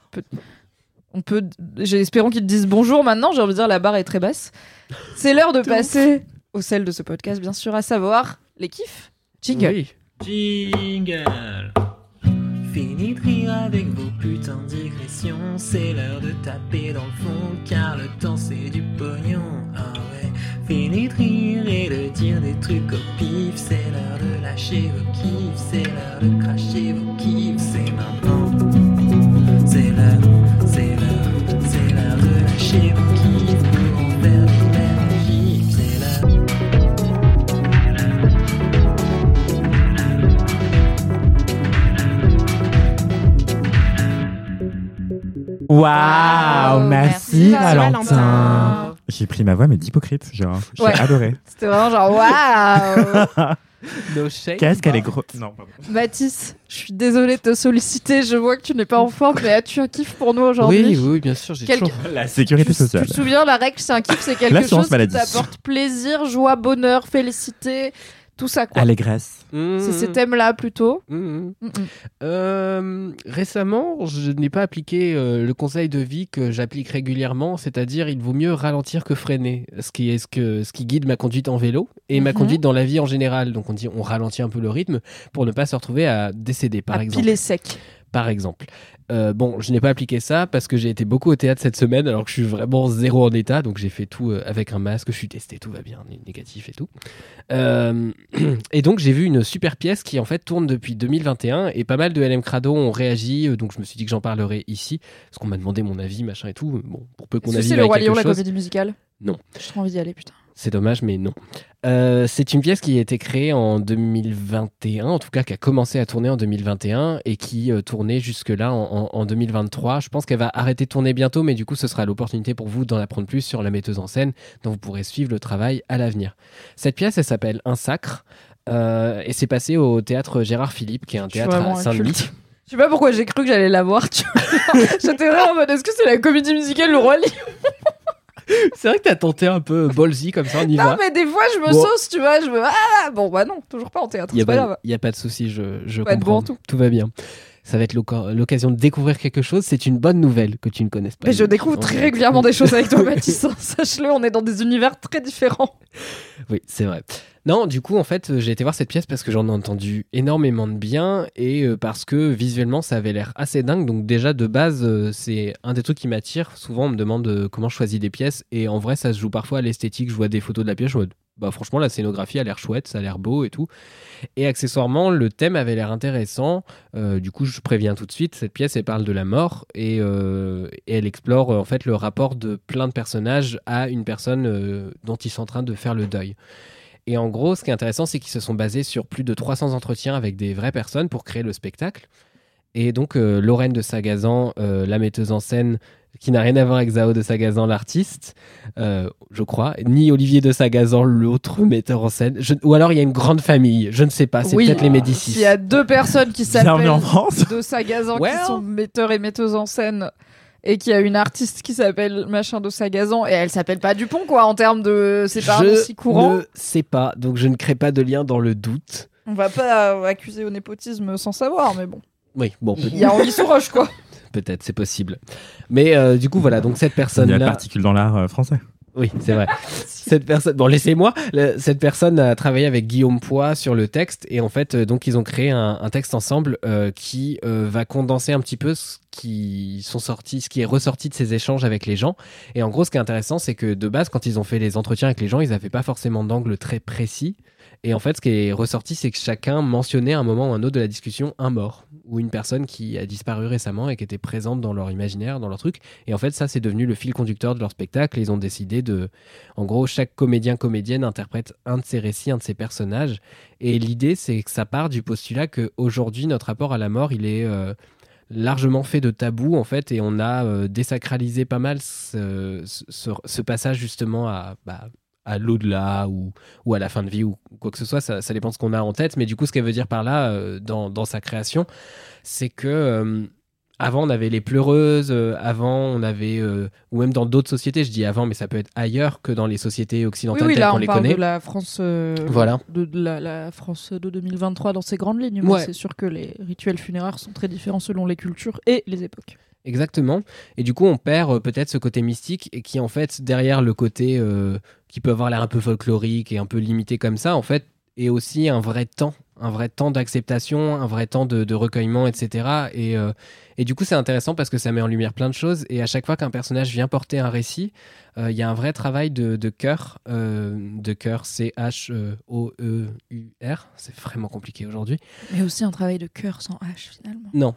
espérons qu'ils te disent bonjour maintenant. J'ai envie de dire la barre est très basse. C'est l'heure de passer au sel de ce podcast, bien sûr, à savoir les kiffs. Jingle. Oui. Jingle. Fini de rire avec vos putains de digressions. C'est l'heure de taper dans le fond, car le temps c'est du pognon. Ah ouais. Fini de rire et de dire des trucs au pif. C'est l'heure de lâcher vos kiffs. C'est l'heure de cracher vos kiffs. C'est maintenant. C'est l'heure de lâcher vos kiffs pour en faire des belles gifs. C'est l'heure. Waouh, merci Valentin. Valentin. J'ai pris ma voix, mais d'hypocrite, genre. J'ai Ouais. adoré. C'était vraiment genre waouh. No shade. Qu'est-ce qu'elle est grosse. Non, pardon. Mathis, je suis désolée de te solliciter. Je vois que tu n'es pas en forme, mais as-tu un kiff pour nous aujourd'hui? Oui, bien sûr, j'ai Quel- toujours. La sécurité Tu sociale. te souviens, la règle, c'est un kiff, c'est quelque L'assurance chose maladie. qui t'apporte plaisir, joie, bonheur, félicité, tout ça quoi. Allégresse. C'est ces thèmes-là plutôt. Mhm. Mm-mm. Récemment, je n'ai pas appliqué le conseil de vie que j'applique régulièrement, c'est-à-dire il vaut mieux ralentir que freiner, ce qui guide ma conduite en vélo et ma Mhm. conduite dans la vie en général. Donc on ralentit un peu le rythme pour ne pas se retrouver à décéder, par À exemple. piler sec. Par exemple. Bon, je n'ai pas appliqué ça parce que j'ai été beaucoup au théâtre cette semaine alors que je suis vraiment zéro en état, donc j'ai fait tout avec un masque, je suis testé, tout va bien, négatif et tout. Et donc j'ai vu une super pièce qui en fait tourne depuis 2021 et pas mal de LM Crado ont réagi, donc je me suis dit que j'en parlerai ici parce qu'on m'a demandé mon avis, machin et tout. Bon, pour peu qu'on Est-ce que avis c'est le avec Roi Lion, quelque la chose. comédie musicale? Non. J'ai trop envie d'y aller, putain. C'est dommage, mais non. C'est une pièce qui a été créée en 2021, en tout cas qui a commencé à tourner en 2021 et qui tournait jusque-là en 2023. Je pense qu'elle va arrêter de tourner bientôt, mais du coup, ce sera l'opportunité pour vous d'en apprendre plus sur la metteuse en scène, dont vous pourrez suivre le travail à l'avenir. Cette pièce, elle s'appelle Un Sacre et c'est passé au théâtre Gérard Philippe, qui est un Je suis théâtre vraiment à Saint-Denis. inculte. Je sais pas pourquoi j'ai cru que j'allais la voir, tu vois. J'étais vraiment en mode, est-ce que c'est la comédie musicale Le Roi Lion? C'est vrai que t'as tenté un peu ballsy comme ça, on y Non, va. mais des fois, je me Bon. sauce, tu vois. Ah, bon, bah non, toujours pas en théâtre, Il c'est pas grave. n'y a pas de souci, je Pas de comprends. bon tout. Tout va bien. Ça va être l'occasion de découvrir quelque chose. C'est une bonne nouvelle que tu ne connaisses pas. Mais je découvre très régulièrement des choses avec toi, Mathis. hein. Sache-le, on est dans des univers très différents. Oui, c'est vrai. Non, du coup, en fait, j'ai été voir cette pièce parce que j'en ai entendu énormément de bien et parce que visuellement, ça avait l'air assez dingue. Donc déjà, de base, c'est un des trucs qui m'attire. Souvent, on me demande comment je choisis des pièces et en vrai, ça se joue parfois à l'esthétique. Je vois des photos de la pièce, je me dis, bah franchement, la scénographie a l'air chouette, ça a l'air beau et tout. Et accessoirement, le thème avait l'air intéressant. Du coup, je préviens tout de suite, cette pièce, elle parle de la mort et elle explore en fait le rapport de plein de personnages à une personne dont ils sont en train de faire le deuil. Et en gros, ce qui est intéressant, c'est qu'ils se sont basés sur plus de 300 entretiens avec des vraies personnes pour créer le spectacle. Et donc, Lorraine de Sagazan, la metteuse en scène, qui n'a rien à voir avec Zao de Sagazan, l'artiste, je crois, ni Olivier de Sagazan, l'autre metteur en scène. Ou alors, il y a une grande famille, je ne sais pas, c'est Oui. peut-être les Médicis. S'il y a deux personnes qui Bienvenue s'appellent en France. de Sagazan, Ouais. qui sont metteurs et metteuses en scène, et qu'il y a une artiste qui s'appelle machin de Sagazan, et elle s'appelle pas Dupont, quoi, en termes de. C'est pas un nom si courant. Je ne sais pas, donc je ne crée pas de lien dans le doute. On va pas accuser au népotisme sans savoir, mais bon. Oui, bon, Il y a Anguille sous roche, quoi. peut-être, c'est possible. Mais du coup, voilà, donc cette Il y a personne-là... de particules dans l'art français. Oui, c'est vrai. Cette personne, bon, laissez-moi. Cette personne a travaillé avec Guillaume Poix sur le texte et en fait, donc ils ont créé un texte ensemble qui va condenser un petit peu ce qui est ressorti de ces échanges avec les gens. Et en gros, ce qui est intéressant, c'est que de base, quand ils ont fait les entretiens avec les gens, ils n'avaient pas forcément d'angle très précis. Et en fait, ce qui est ressorti, c'est que chacun mentionnait à un moment ou à un autre de la discussion un mort ou une personne qui a disparu récemment et qui était présente dans leur imaginaire, dans leur truc. Et en fait, ça, c'est devenu le fil conducteur de leur spectacle. Ils ont décidé en gros, chaque comédienne interprète un de ses récits, un de ses personnages. Et l'idée, c'est que ça part du postulat qu'aujourd'hui, notre rapport à la mort, il est largement fait de tabous, en fait, et on a désacralisé pas mal ce passage justement à l'au-delà ou à la fin de vie ou quoi que ce soit, ça dépend de ce qu'on a en tête. Mais du coup, ce qu'elle veut dire par là, dans sa création, c'est que Avant, on avait les pleureuses, avant, on avait, ou même dans d'autres sociétés, je dis avant, mais ça peut être ailleurs que dans les sociétés occidentales Oui, telles là, qu'on on les parle connaît. de la France, Voilà. de la France de 2023 dans ses grandes lignes. Mais Ouais. c'est sûr que les rituels funéraires sont très différents selon les cultures et les époques. Exactement. Et du coup, on perd peut-être ce côté mystique et qui, en fait, derrière le côté qui peut avoir l'air un peu folklorique et un peu limité comme ça, en fait, est aussi un vrai temps d'acceptation, un vrai temps de recueillement, etc. Et du coup, c'est intéressant parce que ça met en lumière plein de choses. Et à chaque fois qu'un personnage vient porter un récit, il y a un vrai travail de cœur, C-H-O-E-U-R. C'est vraiment compliqué aujourd'hui. Mais aussi un travail de cœur sans H finalement. Non.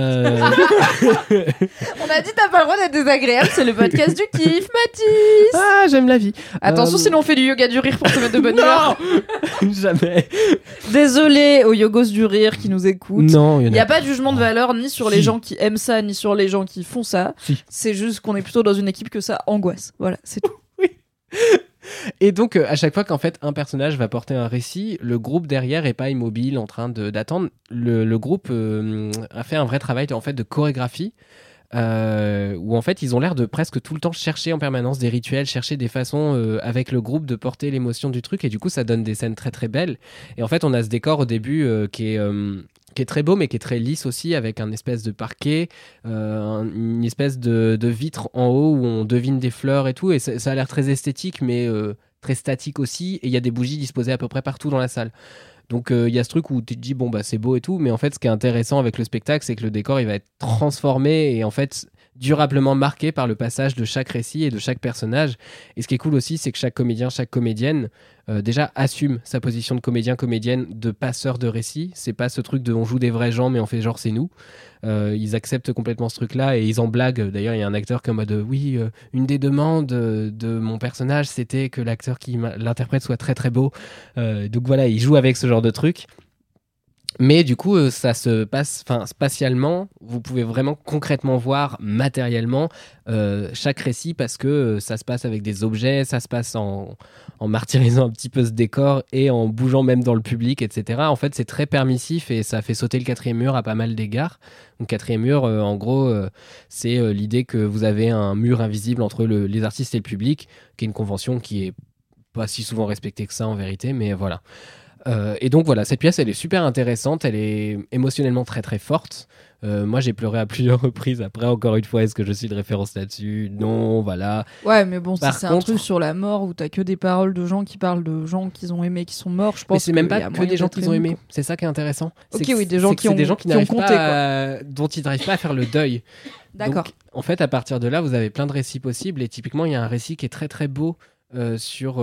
On a dit t'as pas le droit d'être désagréable, c'est le podcast du kiff, Mathis. Ah, j'aime la vie. Attention, sinon on fait du yoga du rire pour te mettre de bonne humeur. Jamais. Désolé aux yogos du rire qui nous écoutent. Non, Il n'y a pas de jugement de valeur ni sur les Si. gens qui aiment ça, ni sur les gens qui font ça. Si. C'est juste qu'on est plutôt dans une équipe que ça angoisse. Voilà, c'est tout. Et donc, à chaque fois qu'en fait un personnage va porter un récit, le groupe derrière est pas immobile en train d'attendre. Le groupe a fait un vrai travail en fait de chorégraphie. Où en fait ils ont l'air de presque tout le temps chercher en permanence des rituels, chercher des façons avec le groupe de porter l'émotion du truc, et du coup ça donne des scènes très très belles. Et en fait on a ce décor au début qui est très beau mais qui est très lisse aussi, avec un espèce de parquet, une espèce de vitre en haut où on devine des fleurs et tout, et ça a l'air très esthétique mais très statique aussi, et il y a des bougies disposées à peu près partout dans la salle. Donc il y a ce truc où tu te dis bon bah c'est beau et tout, mais en fait ce qui est intéressant avec le spectacle, c'est que le décor il va être transformé et en fait durablement marqué par le passage de chaque récit et de chaque personnage. Et ce qui est cool aussi, c'est que chaque comédien, chaque comédienne déjà assume sa position de comédien, comédienne, de passeur de récit. C'est pas ce truc de on joue des vrais gens mais on fait genre c'est nous. Ils acceptent complètement ce truc-là et ils en blaguent. D'ailleurs, il y a un acteur qui est en mode oui, une des demandes de mon personnage, c'était que l'acteur qui l'interprète soit très très beau. Donc voilà, ils jouent avec ce genre de truc. Mais du coup, ça se passe, enfin, spatialement, vous pouvez vraiment concrètement voir matériellement chaque récit, parce que ça se passe avec des objets, ça se passe en martyrisant un petit peu ce décor et en bougeant même dans le public, etc. En fait, c'est très permissif et ça fait sauter le quatrième mur à pas mal d'égards. Donc, quatrième mur, en gros, c'est l'idée que vous avez un mur invisible entre les artistes et le public, qui est une convention qui est pas si souvent respectée que ça en vérité, mais voilà. Et donc voilà, cette pièce elle est super intéressante, elle est émotionnellement très très forte. Moi j'ai pleuré à plusieurs reprises. Après, encore une fois, est-ce que je suis de référence là-dessus? Non, voilà. Ouais, mais bon, si Par c'est contre- un truc sur la mort où t'as que des paroles de gens qui parlent de gens qu'ils ont aimés, qui sont morts, je pense Mais c'est même qu'il y pas a que moyen des gens d'être qu'ils ont ému, aimés. C'est ça qui est intéressant. Ok, C'est que- oui, des gens c'est que qui c'est ont- des gens qui qui ont n'arrivent compté, pas dont ils n'arrivent pas à faire le deuil. D'accord. Donc, en fait, à partir de là, vous avez plein de récits possibles. Et typiquement, il y a un récit qui est très très beau sur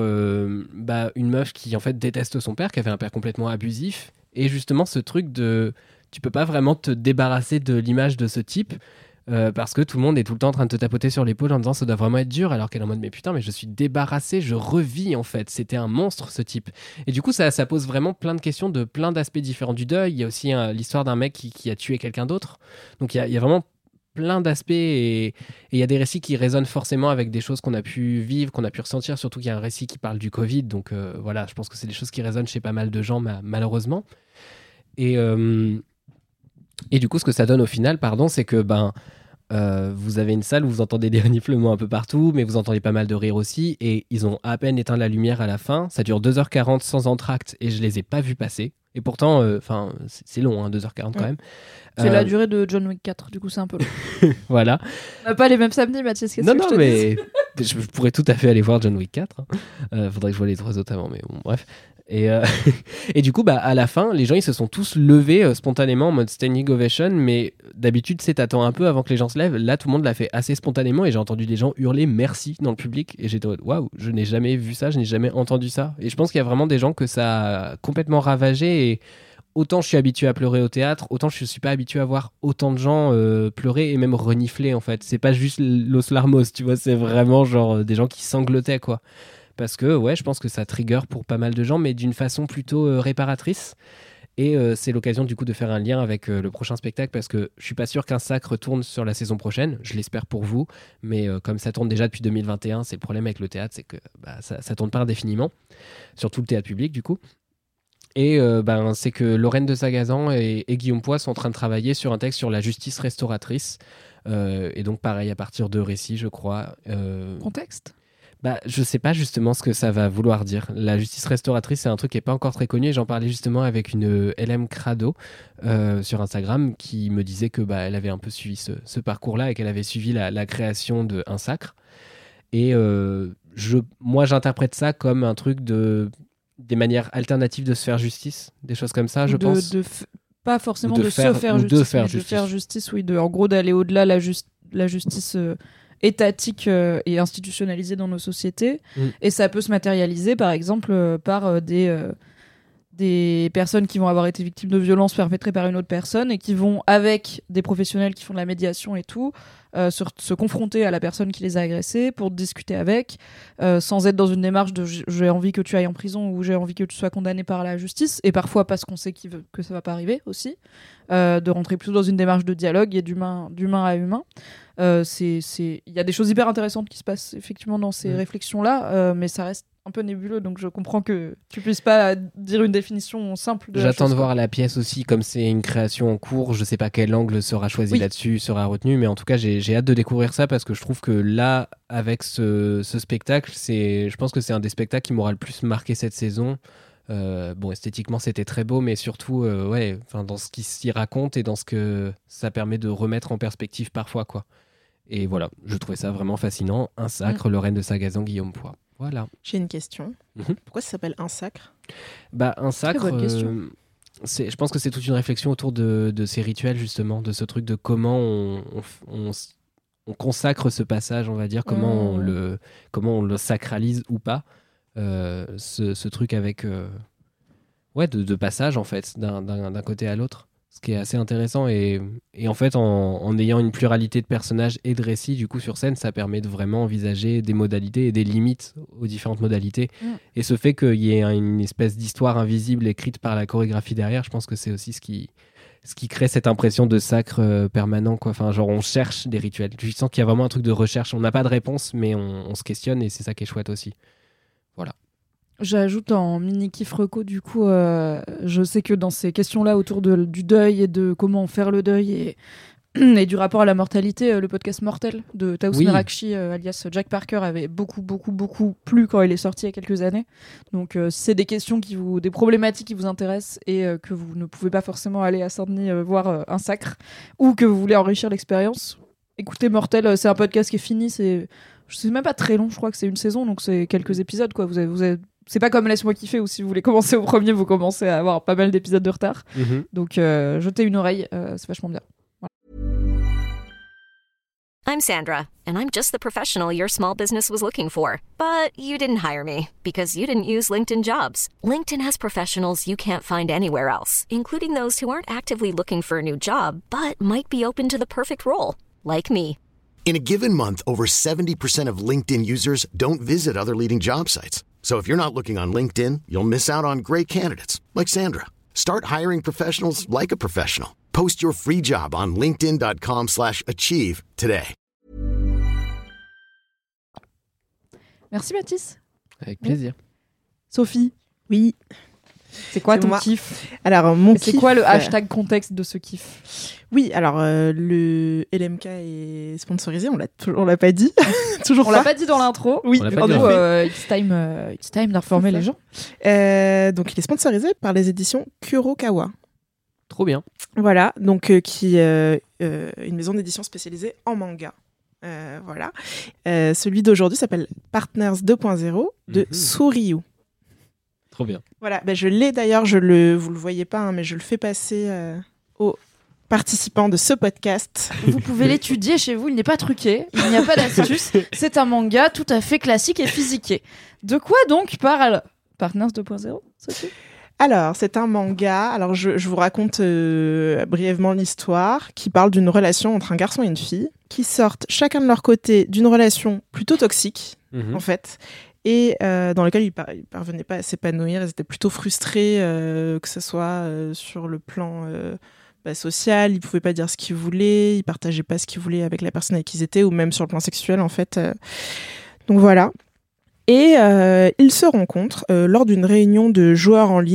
une meuf qui en fait déteste son père, qui avait un père complètement abusif. Et justement, ce truc de tu peux pas vraiment te débarrasser de l'image de ce type. Parce que tout le monde est tout le temps en train de te tapoter sur l'épaule en disant ça doit vraiment être dur, alors qu'elle est en mode mais putain, mais je suis débarrassée, je revis en fait, c'était un monstre ce type. Et du coup ça pose vraiment plein de questions de plein d'aspects différents du deuil. Il y a aussi l'histoire d'un mec qui a tué quelqu'un d'autre, donc il y a vraiment plein d'aspects, et il y a des récits qui résonnent forcément avec des choses qu'on a pu vivre, qu'on a pu ressentir, surtout qu'il y a un récit qui parle du Covid, donc voilà, je pense que c'est des choses qui résonnent chez pas mal de gens malheureusement. Et du coup ce que ça donne au final, c'est que vous avez une salle où vous entendez des reniflements un peu partout, mais vous entendez pas mal de rires aussi, et ils ont à peine éteint la lumière à la fin. Ça dure 2h40 sans entracte, et je les ai pas vus passer. Et pourtant, c'est long, 2h40 quand même. C'est la durée de John Wick 4, du coup c'est un peu long. Voilà. On n'a pas les mêmes samedis, Mathis, qu'est-ce Non, que non, je te mais je pourrais tout à fait aller voir John Wick 4. Faudrait que je vois les 3 autres avant, mais bon, bref. Et du coup, à la fin, les gens ils se sont tous levés spontanément en mode standing ovation, mais d'habitude, t'attends un peu avant que les gens se lèvent. Là, tout le monde l'a fait assez spontanément, et j'ai entendu des gens hurler merci dans le public, et j'étais waouh, je n'ai jamais vu ça, je n'ai jamais entendu ça. Et je pense qu'il y a vraiment des gens que ça a complètement ravagé, et autant je suis habitué à pleurer au théâtre, autant je suis pas habitué à voir autant de gens pleurer et même renifler en fait. C'est pas juste Los Larmos, tu vois, c'est vraiment genre des gens qui sanglotaient quoi. Parce que ouais, je pense que ça trigger pour pas mal de gens, mais d'une façon plutôt réparatrice. Et c'est l'occasion du coup de faire un lien avec le prochain spectacle, parce que je suis pas sûr qu'un sacre tourne sur la saison prochaine, je l'espère pour vous, mais comme ça tourne déjà depuis 2021, c'est le problème avec le théâtre, c'est que ça tourne pas indéfiniment, surtout le théâtre public du coup. Et c'est que Lorraine de Sagazan et Guillaume Poix sont en train de travailler sur un texte sur la justice restauratrice. Et donc pareil, à partir de récits, je crois. Contexte. Je sais pas justement ce que ça va vouloir dire. La justice restauratrice, c'est un truc qui est pas encore très connu. Et j'en parlais justement avec une LM Crado sur Instagram qui me disait que elle avait un peu suivi ce parcours-là et qu'elle avait suivi la création de Un Sacre. Et moi, j'interprète ça comme un truc des manières alternatives de se faire justice, des choses comme ça, je pense. Pas forcément de de faire- se faire ou justice, de faire mais justice. de faire justice, oui, en gros d'aller au-delà la justice étatique et institutionnalisée dans nos sociétés. Et ça peut se matérialiser, par exemple, par des personnes qui vont avoir été victimes de violences perpétrées par une autre personne et qui vont, avec des professionnels qui font de la médiation et tout, se confronter à la personne qui les a agressés pour discuter avec, sans être dans une démarche de j'ai envie que tu ailles en prison ou j'ai envie que tu sois condamné par la justice, et parfois parce qu'on sait que ça va pas arriver aussi, de rentrer plutôt dans une démarche de dialogue et d'humain à humain. Il y a des choses hyper intéressantes qui se passent effectivement dans ces réflexions-là, mais ça reste un peu nébuleux, donc je comprends que tu puisses pas dire une définition simple de la J'attends chose, de quoi. voir la pièce aussi, comme c'est une création en cours, je sais pas quel angle sera choisi là-dessus, sera retenu, mais en tout cas j'ai hâte de découvrir ça parce que je trouve que là, avec ce spectacle, je pense que c'est un des spectacles qui m'aura le plus marqué cette saison. Esthétiquement c'était très beau, mais surtout dans ce qui s'y raconte et dans ce que ça permet de remettre en perspective parfois, quoi. Et voilà, je trouvais ça vraiment fascinant. Un Sacre, Lorraine de Sagazan, Guillaume Poix. Voilà. J'ai une question. Mhm. Pourquoi ça s'appelle Un Sacre ? Un Sacre, bonne question. je pense que c'est toute une réflexion autour de ces rituels, justement, de ce truc de comment on consacre ce passage, on va dire, comment on le sacralise ou pas. Ce truc avec de passage, en fait, d'un côté à l'autre. Ce qui est assez intéressant et en fait en ayant une pluralité de personnages et de récits du coup sur scène, ça permet de vraiment envisager des modalités et des limites aux différentes modalités. Et ce fait qu'il y ait une espèce d'histoire invisible écrite par la chorégraphie derrière, je pense que c'est aussi ce qui crée cette impression de sacre permanent, quoi. Enfin, genre on cherche des rituels. Je sens qu'il y a vraiment un truc de recherche. On n'a pas de réponse, mais on se questionne et c'est ça qui est chouette aussi. Voilà. J'ajoute en mini kiff reco, du coup, je sais que dans ces questions-là autour du deuil et de comment faire le deuil et du rapport à la mortalité, le podcast Mortel de Taous Merakchi, alias Jack Parker, avait beaucoup, beaucoup, beaucoup plu quand il est sorti il y a quelques années. Donc, si c'est des questions des problématiques qui vous intéressent et que vous ne pouvez pas forcément aller à Saint-Denis voir Un Sacre ou que vous voulez enrichir l'expérience, écoutez Mortel, c'est un podcast qui est fini, je sais même pas très long, je crois que c'est une saison, donc c'est quelques épisodes, quoi. Vous avez c'est pas comme Laisse-moi kiffer où si vous voulez commencer au premier, vous commencez à avoir pas mal d'épisodes de retard. Donc jetez une oreille, c'est vachement bien. Voilà. I'm Sandra, and I'm just the professional your small business was looking for. But you didn't hire me because you didn't use LinkedIn Jobs. LinkedIn has professionals you can't find anywhere else, including those who aren't actively looking for a new job, but might be open to the perfect role, like me. In a given month, over 70% of LinkedIn users don't visit other leading job sites. So if you're not looking on LinkedIn, you'll miss out on great candidates like Sandra. Start hiring professionals like a professional. Post your free job on linkedin.com/achieve today. Merci Mathis. Avec plaisir. Sophie, Oui. c'est quoi C'est ton moi. kiff ? Alors, mon Et c'est kiff, quoi le hashtag contexte de ce kiff ? Oui, alors le LMK est sponsorisé, on l'a pas dit. Toujours On l'a pas dit dans l'intro. Oui, On l'a Du pas coup, dit. it's time d'informer C'est ça. les gens. Donc il est sponsorisé par les éditions Kurokawa. Trop bien. Voilà, donc qui une maison d'édition spécialisée en manga. Voilà. Celui d'aujourd'hui s'appelle Partners 2.0 de Suryu. Trop bien. Voilà, je l'ai d'ailleurs, vous le voyez pas, hein, mais je le fais passer aux participants de ce podcast. Vous pouvez l'étudier chez vous, il n'est pas truqué, il n'y a pas d'astuce. C'est un manga tout à fait classique et physiqué. De quoi donc parle Partners 2.0, Sophie ? Alors, c'est un manga. Alors, je vous raconte brièvement l'histoire qui parle d'une relation entre un garçon et une fille qui sortent chacun de leur côté d'une relation plutôt toxique, en fait, et dans laquelle ils parvenaient pas à s'épanouir. Ils étaient plutôt frustrés, que ce soit sur le plan social. Ils pouvaient pas dire ce qu'ils voulaient, ils partageaient pas ce qu'ils voulaient avec la personne avec qui ils étaient, ou même sur le plan sexuel, en fait. Donc voilà. Et ils se rencontrent lors d'une réunion de joueurs en ligne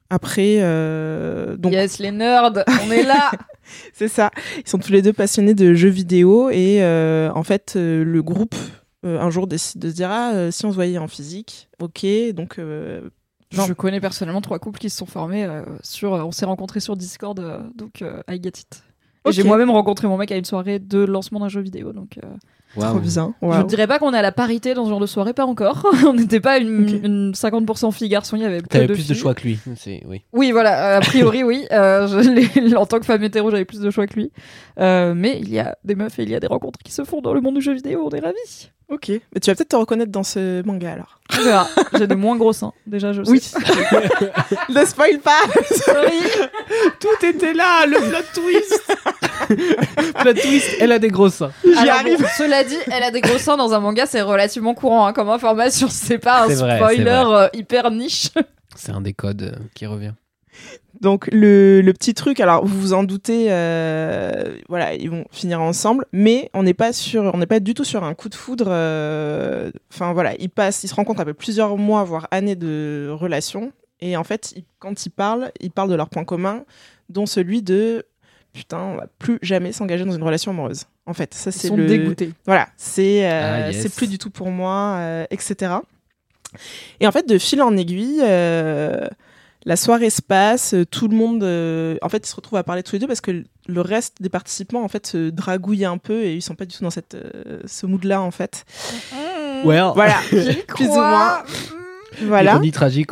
Après, donc Yes, les nerds, on est là. c'est ça. Ils sont tous les deux passionnés de jeux vidéo et en fait, le groupe un jour décide de se dire si on se voyait en physique, ok. Donc Je connais personnellement 3 couples qui se sont formés on s'est rencontrés sur Discord, donc I get it. Et Ok. j'ai moi-même rencontré mon mec à une soirée de lancement d'un jeu vidéo, donc trop bien. je Waouh. ne dirais pas qu'on est à la parité dans ce genre de soirée, pas encore. On n'était pas une 50% filles-garçons, il y avait T'avais peu de plus de filles. choix que lui. Oui. Oui, voilà, a priori, oui. En tant que femme hétéro, j'avais plus de choix que lui. Mais il y a des meufs et il y a des rencontres qui se font dans le monde du jeu vidéo, on est ravis. Ok. Mais tu vas peut-être te reconnaître dans ce manga alors. On verra. J'ai des moins gros seins, déjà, je Oui. sais. Ne spoil pas. Sorry. Tout était là, le plot twist. Plot twist, elle a des gros seins. J'y Alors, arrive. bon, cela dit, elle a des gros seins dans un manga, c'est relativement courant hein, comme information. C'est pas un C'est vrai, spoiler c'est vrai. hyper niche. C'est un des codes qui revient. Donc le petit truc, alors vous vous en doutez, voilà, ils vont finir ensemble, mais on n'est pas du tout sur un coup de foudre. Enfin voilà, ils se rencontrent après plusieurs mois, voire années de relation, et en fait, quand ils parlent de leurs points communs, dont celui de putain, on va plus jamais s'engager dans une relation amoureuse. En fait, ça Ils c'est sont dégoûtés. Voilà, c'est Yes. c'est plus du tout pour moi, etc. Et en fait, de fil en aiguille. La soirée se passe, tout le monde, en fait, ils se retrouvent à parler tous les deux parce que le reste des participants, en fait, se dragouillent un peu et ils sont pas du tout dans ce mood-là, en fait. Well, Voilà, plus ou moins. Voilà. ironie tragique.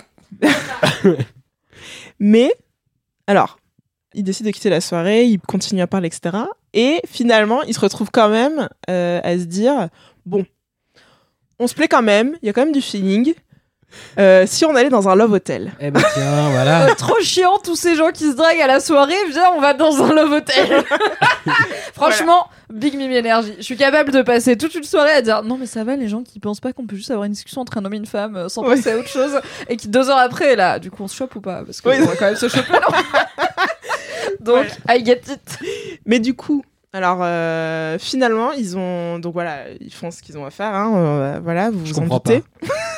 Mais, alors, ils décident de quitter la soirée, ils continuent à parler, etc. Et finalement, ils se retrouvent quand même à se dire, bon, on se plaît quand même, il y a quand même du feeling. Si on allait dans un love hotel. Eh ben tiens, voilà. Trop chiant tous ces gens qui se draguent à la soirée. Viens, on va dans un love hotel. Franchement, Big Mimi Energy. Je suis capable de passer toute une soirée à dire non mais ça va les gens qui pensent pas qu'on peut juste avoir une discussion entre un homme et une femme sans Ouais. penser à autre chose et qui 2 heures après là, du coup on se chope ou pas parce qu'on Oui. va quand même se choper non. Donc I get it. Mais du coup, alors finalement, donc voilà, ils font ce qu'ils ont à faire. Hein, voilà, vous Je vous en comprends doutez.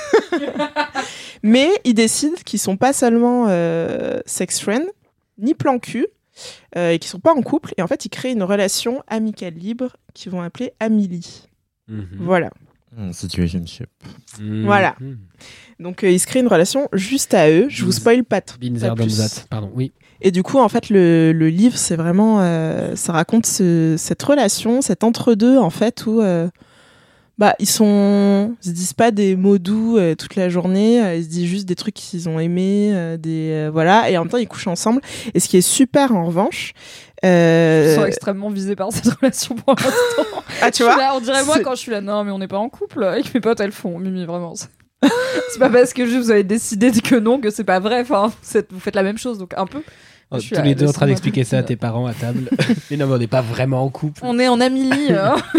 Mais ils décident qu'ils sont pas seulement sex friends, ni plan cul, et qu'ils sont pas en couple. Et en fait, ils créent une relation amicale libre qu'ils vont appeler Amélie. Voilà. Situationship. Voilà. Donc ils se créent une relation juste à eux. Je vous spoil pas tout. Binzer Domzat. Pardon, oui. Et du coup, en fait, le livre, c'est vraiment, ça raconte cette relation, cet entre-deux, en fait, où ils se disent pas des mots doux toute la journée, ils se disent juste des trucs qu'ils ont aimés, voilà, et en même temps, ils couchent ensemble. Et ce qui est super, en revanche, Je sens extrêmement visée par cette relation pour l'instant. ah, tu Je suis vois, là, on dirait moi c'est- quand je suis là non mais on n'est pas en couple et que mes potes elles font Mimi vraiment. C'est pas parce que juste vous avez décidé que non que c'est pas vrai. Enfin, vous faites la même chose donc un peu. Oh, Je suis tous là, les deux en train laisse-moi d'expliquer ça à tranquille. tes parents à table. Mais non, mais on n'est pas vraiment en couple. On est en Amélie.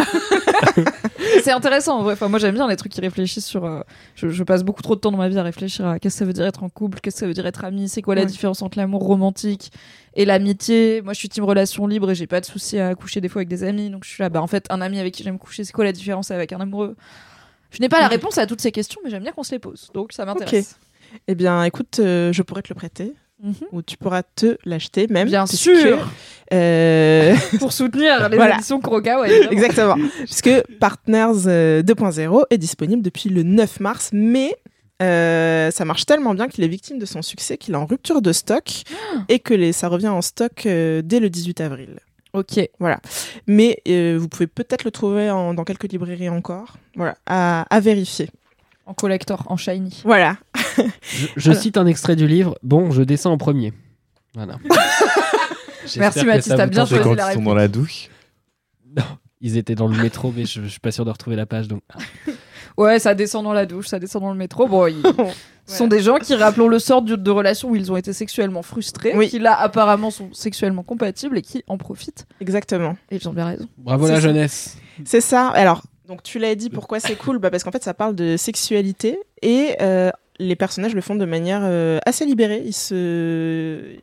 C'est intéressant en vrai. Enfin, moi j'aime bien les trucs qui réfléchissent sur. Je passe beaucoup trop de temps dans ma vie à réfléchir à qu'est-ce que ça veut dire être en couple, qu'est-ce que ça veut dire être ami, c'est quoi la Ouais. différence entre l'amour romantique et l'amitié. Moi je suis team relation libre et j'ai pas de souci à coucher des fois avec des amis. Donc je suis là, en fait, un ami avec qui j'aime coucher, c'est quoi la différence avec un amoureux? Je n'ai pas la réponse à toutes ces questions, mais j'aime bien qu'on se les pose. Donc ça m'intéresse. Eh bien, écoute, je pourrais te le prêter, Mhm. ou tu pourras te l'acheter même. Bien puisque, sûr. Pour Pour soutenir les Voilà. éditions Kurokawa. évidemment. Exactement. Puisque Partners 2.0 est disponible depuis le 9 mars, mais ça marche tellement bien qu'il est victime de son succès qu'il est en rupture de stock et que ça revient en stock dès le 18 avril. Ok. Voilà. Mais vous pouvez peut-être le trouver dans quelques librairies encore. Voilà. À vérifier. En collector, en shiny. Voilà. Je cite un extrait du livre. Bon, je descends en premier. Voilà. J'espère Merci, que Mathis, ça t'as vous bien tente. C'est choisi quand la ils sont réplique. dans la douche. Non, ils étaient dans le métro, mais je suis pas sûr de retrouver la page. Donc, Ouais, ça descend dans la douche, ça descend dans le métro. Bon, ce sont des gens qui, rappelons-le, sortent de relations où ils ont été sexuellement frustrés, Oui. qui là, apparemment, sont sexuellement compatibles et qui en profitent. Exactement. Et ils ont bien raison. bravo C'est la ça. jeunesse. C'est ça. Alors, donc tu l'as dit, pourquoi c'est cool parce qu'en fait, ça parle de sexualité et les personnages le font de manière assez libérée.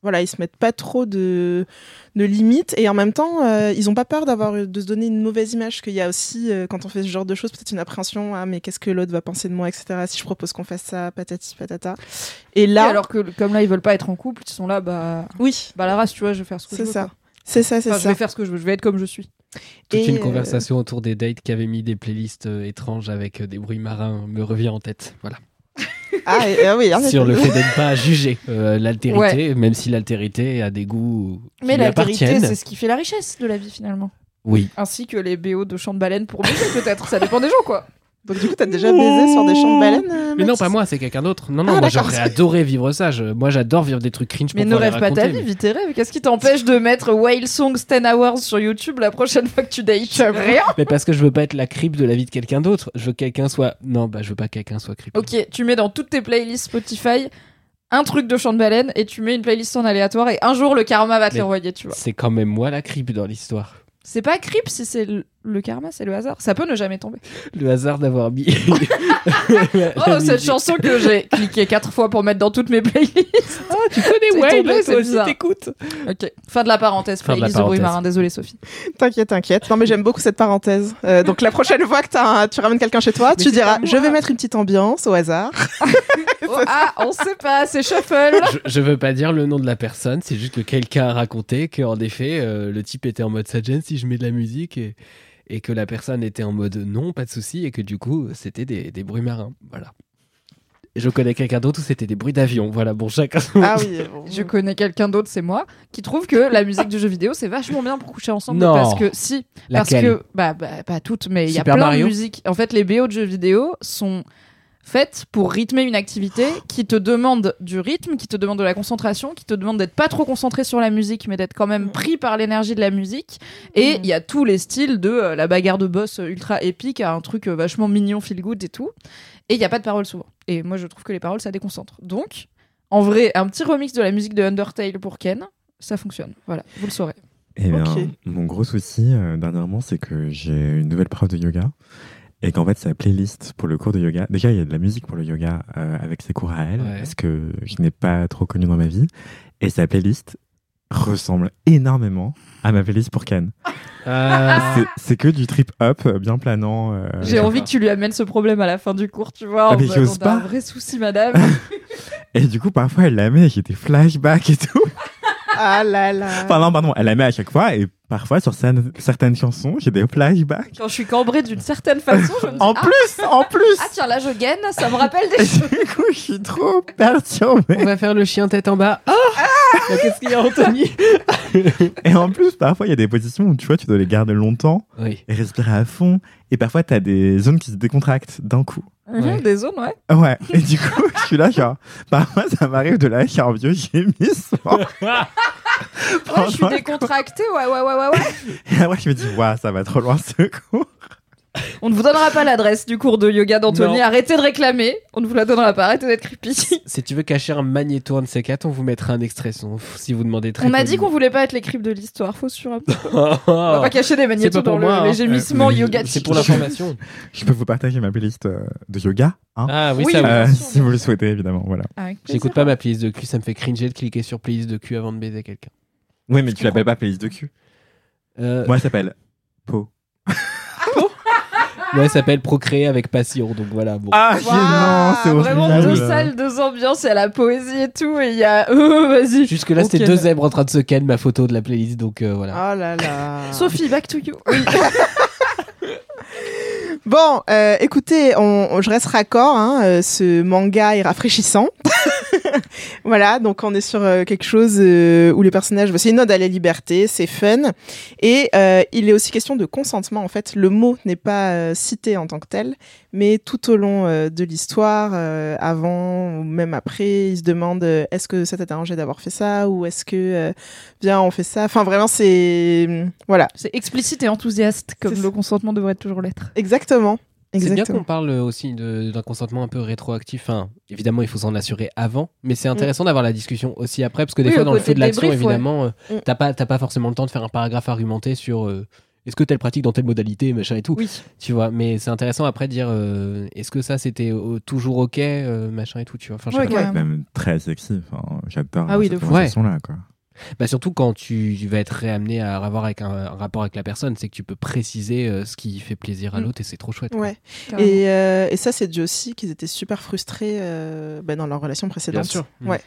voilà, ils se mettent pas trop de limites et en même temps, ils ont pas peur de se donner une mauvaise image. Qu'il y a aussi, quand on fait ce genre de choses, peut-être une appréhension, mais qu'est-ce que l'autre va penser de moi, etc. Si je propose qu'on fasse ça, patati patata. Et là, alors que comme là ils veulent pas être en couple, ils sont là, oui, la race, tu vois, je vais faire ce que je veux. c'est ça. Quoi. C'est ça, c'est Enfin, ça. je vais faire ce que je veux, je vais être comme je suis. Toute une conversation autour des dates qui avait mis des playlists étranges avec des bruits marins me revient en tête. Voilà. Oui, Sur le fait de ne pas juger l'altérité, même si l'altérité a des goûts qui Mais lui l'altérité, appartiennent. c'est ce qui fait la richesse de la vie finalement. Oui. Ainsi que les BO de chants de baleine pour baiser peut-être, ça dépend des gens quoi. Donc du coup, t'as déjà baisé sur des champs de baleines, Mais non, Mathis pas moi, c'est quelqu'un d'autre. Non, moi d'accord. j'aurais adoré vivre ça. Moi j'adore vivre des trucs cringe pour Mais ne pouvoir les rêve pas ta raconter, vie, mais- vis tes rêves. Qu'est-ce qui t'empêche de mettre Whale Songs 10 Hours sur YouTube la prochaine fois que tu dates? Rien. Mais parce que je veux pas être la creep de la vie de quelqu'un d'autre. Je veux que quelqu'un soit. Non, je veux pas que quelqu'un soit creep. Ok, tu mets dans toutes tes playlists Spotify un truc de chant de baleine et tu mets une playlist en aléatoire et un jour le karma va te Mais- les renvoyer, tu vois. C'est quand même moi la creep dans l'histoire. C'est pas creep si c'est le karma, c'est le hasard. Ça peut ne jamais tomber. Le hasard d'avoir mis. Oh, cette chanson que j'ai cliqué 4 fois pour mettre dans toutes mes playlists. Ah, tu connais C'est Whale, tombé, là, c'est toi aussi bizarre. t'écoutes. Ok, fin de la parenthèse. Fin de la Playlist de bruit parenthèse. marin, désolé Sophie. T'inquiète. Non, mais j'aime beaucoup cette parenthèse. Donc la prochaine fois que tu ramènes quelqu'un chez toi, Mais tu c'est diras, pas moi. je vais mettre une petite ambiance au hasard. Oh, on sait pas, c'est shuffle. Je veux pas dire le nom de la personne, c'est juste que quelqu'un a raconté qu'en effet, le type était en mode ça te gêne si je mets de la musique et que la personne était en mode non, pas de souci, et que du coup, c'était des bruits marins. Voilà. Et je connais quelqu'un d'autre où c'était des bruits d'avion. Voilà, bon, chacun. Ah oui. Bon. Je connais quelqu'un d'autre, c'est moi, qui trouve que la musique du jeu vidéo c'est vachement bien pour coucher ensemble. Non. Parce que si, Laquelle parce que pas toutes, mais il y a Super plein Mario de musiques. En fait, les BO de jeux vidéo sont faites pour rythmer une activité qui te demande du rythme, qui te demande de la concentration, qui te demande d'être pas trop concentré sur la musique, mais d'être quand même pris par l'énergie de la musique. Et il y a tous les styles de la bagarre de boss ultra épique à un truc vachement mignon, feel good et tout. Et il y a pas de paroles souvent. Et moi, je trouve que les paroles, ça déconcentre. Donc, en vrai, un petit remix de la musique de Undertale pour Ken, ça fonctionne. Voilà, vous le saurez. Eh bien, Ok. mon gros souci dernièrement, c'est que j'ai une nouvelle prof de yoga et qu'en fait, sa playlist pour le cours de yoga, déjà, il y a de la musique pour le yoga avec ses cours à elle, Ouais. parce que je n'ai pas trop connu dans ma vie, et sa playlist ressemble énormément à ma playlist pour Ken. C'est que du trip-hop bien planant. J'ai envie que tu lui amènes ce problème à la fin du cours, tu vois. Ah, en mais mode, j'ose on a un pas. vrai souci, madame. Et du coup, parfois, elle la met, j'ai des flashbacks et tout. Ah là là. Enfin, non, pardon, elle la met à chaque fois, et parfois, sur certaines chansons, j'ai des flashbacks. Quand je suis cambrée d'une certaine façon, je me dis En plus ah tiens, là je gaine, ça me rappelle des choses. Du coup, je suis trop perturbée. On va faire le chien tête en bas. Ah Mais qu'est-ce qu'il y a, Anthony? Et en plus, parfois, il y a des positions où tu vois, tu dois les garder longtemps Oui. et respirer à fond. Et parfois, t'as des zones qui se décontractent d'un coup. Ouais. Des zones, ouais. Ouais. Et du coup, je suis là, genre, parfois, ça m'arrive de lâcher un vieux gémissement. Ouais, je suis décontractée, ouais. Et après, je me dis, waouh, ça va trop loin ce cours. On ne vous donnera pas l'adresse du cours de yoga d'Anthony. Non. Arrêtez de réclamer. On ne vous la donnera pas. Arrêtez d'être creepy. Si tu veux cacher un magnéto de ces quatre, on vous mettra un extrait son. Si vous demandez très On m'a dit qu'on poliment. voulait pas être les creeps de l'histoire. Faut sûr. On va pas cacher des magnétos pas pour dans moi, hein. les gémissements mais yoga. C'est pour l'information. Je peux vous partager ma playlist de yoga, hein, Ah oui, Oui, ça oui. bien sûr. si vous le souhaitez, évidemment. Voilà. Avec plaisir. J'écoute pas ma playlist de cul, ça me fait cringer de cliquer sur playlist de cul avant de baiser quelqu'un. Oui, mais tu l'appelles pas playlist de cul. Moi, elle s'appelle Po. Ouais, ça s'appelle Procréer avec passion, donc voilà. Bon. Ah, Waouh, non, c'est horrible. vraiment deux salles, deux ambiances, il y a la poésie et tout, et il y a vas-y. Jusque là, c'était Ok. deux zèbres en train de se ken ma photo de la playlist, donc voilà. Oh là là. Sophie, back to you. Bon, écoutez, je reste raccord. Ce manga est rafraîchissant. Voilà, donc on est sur quelque chose où les personnages, c'est une ode à la liberté, c'est fun, et il est aussi question de consentement. En fait, le mot n'est pas cité en tant que tel, mais tout au long de l'histoire, avant ou même après, ils se demandent est-ce que ça t'a arrangé d'avoir fait ça, ou est-ce que viens on fait ça. Enfin, vraiment, c'est voilà, C'est explicite et enthousiaste, comme C'est le consentement devrait toujours l'être. exactement. C'est bien Exactement. qu'on parle aussi d'un consentement un peu rétroactif. Enfin, évidemment, il faut s'en assurer avant, mais c'est intéressant d'avoir la discussion aussi après, parce que des Oui, fois, le dans le côté feu de l'action, débrief, ouais. évidemment, t'as pas forcément le temps de faire un paragraphe argumenté sur est-ce que telle pratique dans telle modalité, machin et tout. Oui. Tu vois, mais c'est intéressant après de dire est-ce que ça c'était toujours ok, machin et tout, tu vois. Enfin, je sais Ouais, pas. C'est carrément. même très sexy. Enfin, j'adore Ah oui, cette de fou. conversation-là, quoi. Bah surtout quand tu vas être réamené à avoir avec un rapport avec la personne, c'est que tu peux préciser ce qui fait plaisir à l'autre et c'est trop chouette. quoi. Ouais. Carrément. Et ça, c'est dû aussi qu'ils étaient super frustrés dans leur relation précédente. Bien sûr. Ouais.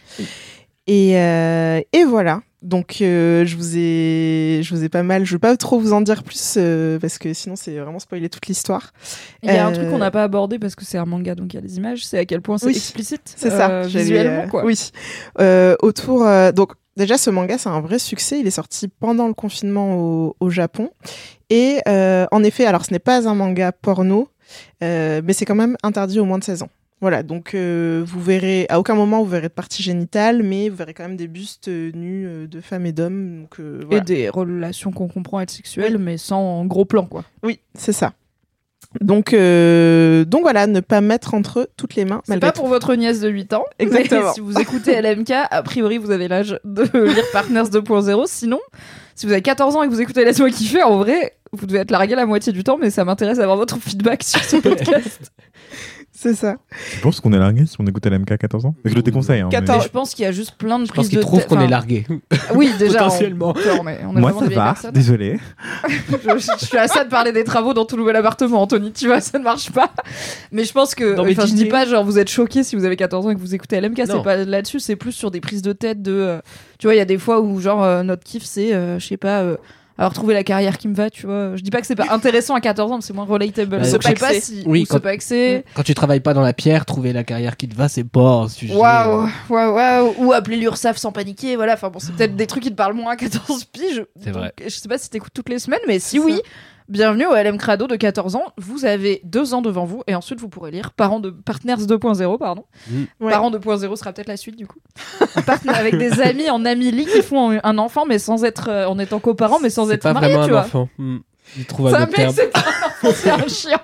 Et voilà. Donc, je vous ai pas mal. Je veux pas trop vous en dire plus parce que sinon, c'est vraiment spoiler toute l'histoire. Il y a un truc qu'on n'a pas abordé parce que c'est un manga, donc il y a des images. C'est à quel point c'est Oui, explicite. C'est ça. J'avais, visuellement, quoi. Oui. Donc, déjà, ce manga, c'est un vrai succès. Il est sorti pendant le confinement au Japon. Et en effet, alors ce n'est pas un manga porno, mais c'est quand même interdit aux moins de 16 ans. Voilà, donc vous verrez, à aucun moment vous verrez de partie génitale, mais vous verrez quand même des bustes nus de femmes et d'hommes. Donc, voilà. Et des relations qu'on comprend être sexuelles, mais sans gros plan, quoi. Oui, c'est ça. Donc voilà, ne pas mettre entre eux toutes les mains. C'est malgré pas tout. pour votre nièce de 8 ans. Exactement. Mais si vous écoutez LMK, a priori, vous avez l'âge de lire Partners 2.0. Sinon, si vous avez 14 ans et que vous écoutez Laisse-moi kiffer, en vrai, vous devez être largué la moitié du temps, mais ça m'intéresse d'avoir votre feedback sur ce podcast. C'est ça. Tu penses qu'on est largué si on écoute LMK à 14 ans? Je le déconseille. Hein, 14. Mais je pense qu'il y a juste plein de Je pense prises qu'ils de trouvent tête. qu'on est Enfin, largué. Oui, déjà. Potentiellement. On est Moi, vraiment ça des vieilles va. personnes. Désolé. Je suis à ça de parler des travaux dans tout nouvel appartement, Anthony. Tu vois, ça ne marche pas. Mais je pense que. Dans mes Enfin, je dis dîners. pas genre vous êtes choqués si vous avez 14 ans et que vous écoutez LMK. C'est Non. pas là-dessus. C'est plus sur des prises de tête de. Tu vois, il y a des fois où genre notre kiff c'est, je sais pas. Alors trouver la carrière qui me va, tu vois. Je dis pas que c'est pas intéressant à 14 ans, mais c'est moins relatable. Ouais, Je sais je pas sais. si. Oui, ou quand- c'est pas que c'est. Quand tu travailles pas dans la pierre, trouver la carrière qui te va, c'est pas un sujet. Waouh. Ou appeler l'URSSAF sans paniquer, voilà. Enfin bon, c'est peut-être des trucs qui te parlent moins à 14 piges. C'est vrai. Donc, je sais pas si t'écoutes toutes les semaines, mais si C'est oui, ça. bienvenue au LM Crado de 14 ans. Vous avez 2 ans devant vous et ensuite vous pourrez lire Parents de Partners 2.0, pardon. Ouais. Parents 2.0 sera peut-être la suite du coup. Avec des amis en amie qui font un enfant, mais sans être en étant coparents, mais sans C'est être pas mariés, vraiment tu un vois. enfant. Il trouve un Ça, autre mec, terme. c'est pas un enfant, c'est un chien.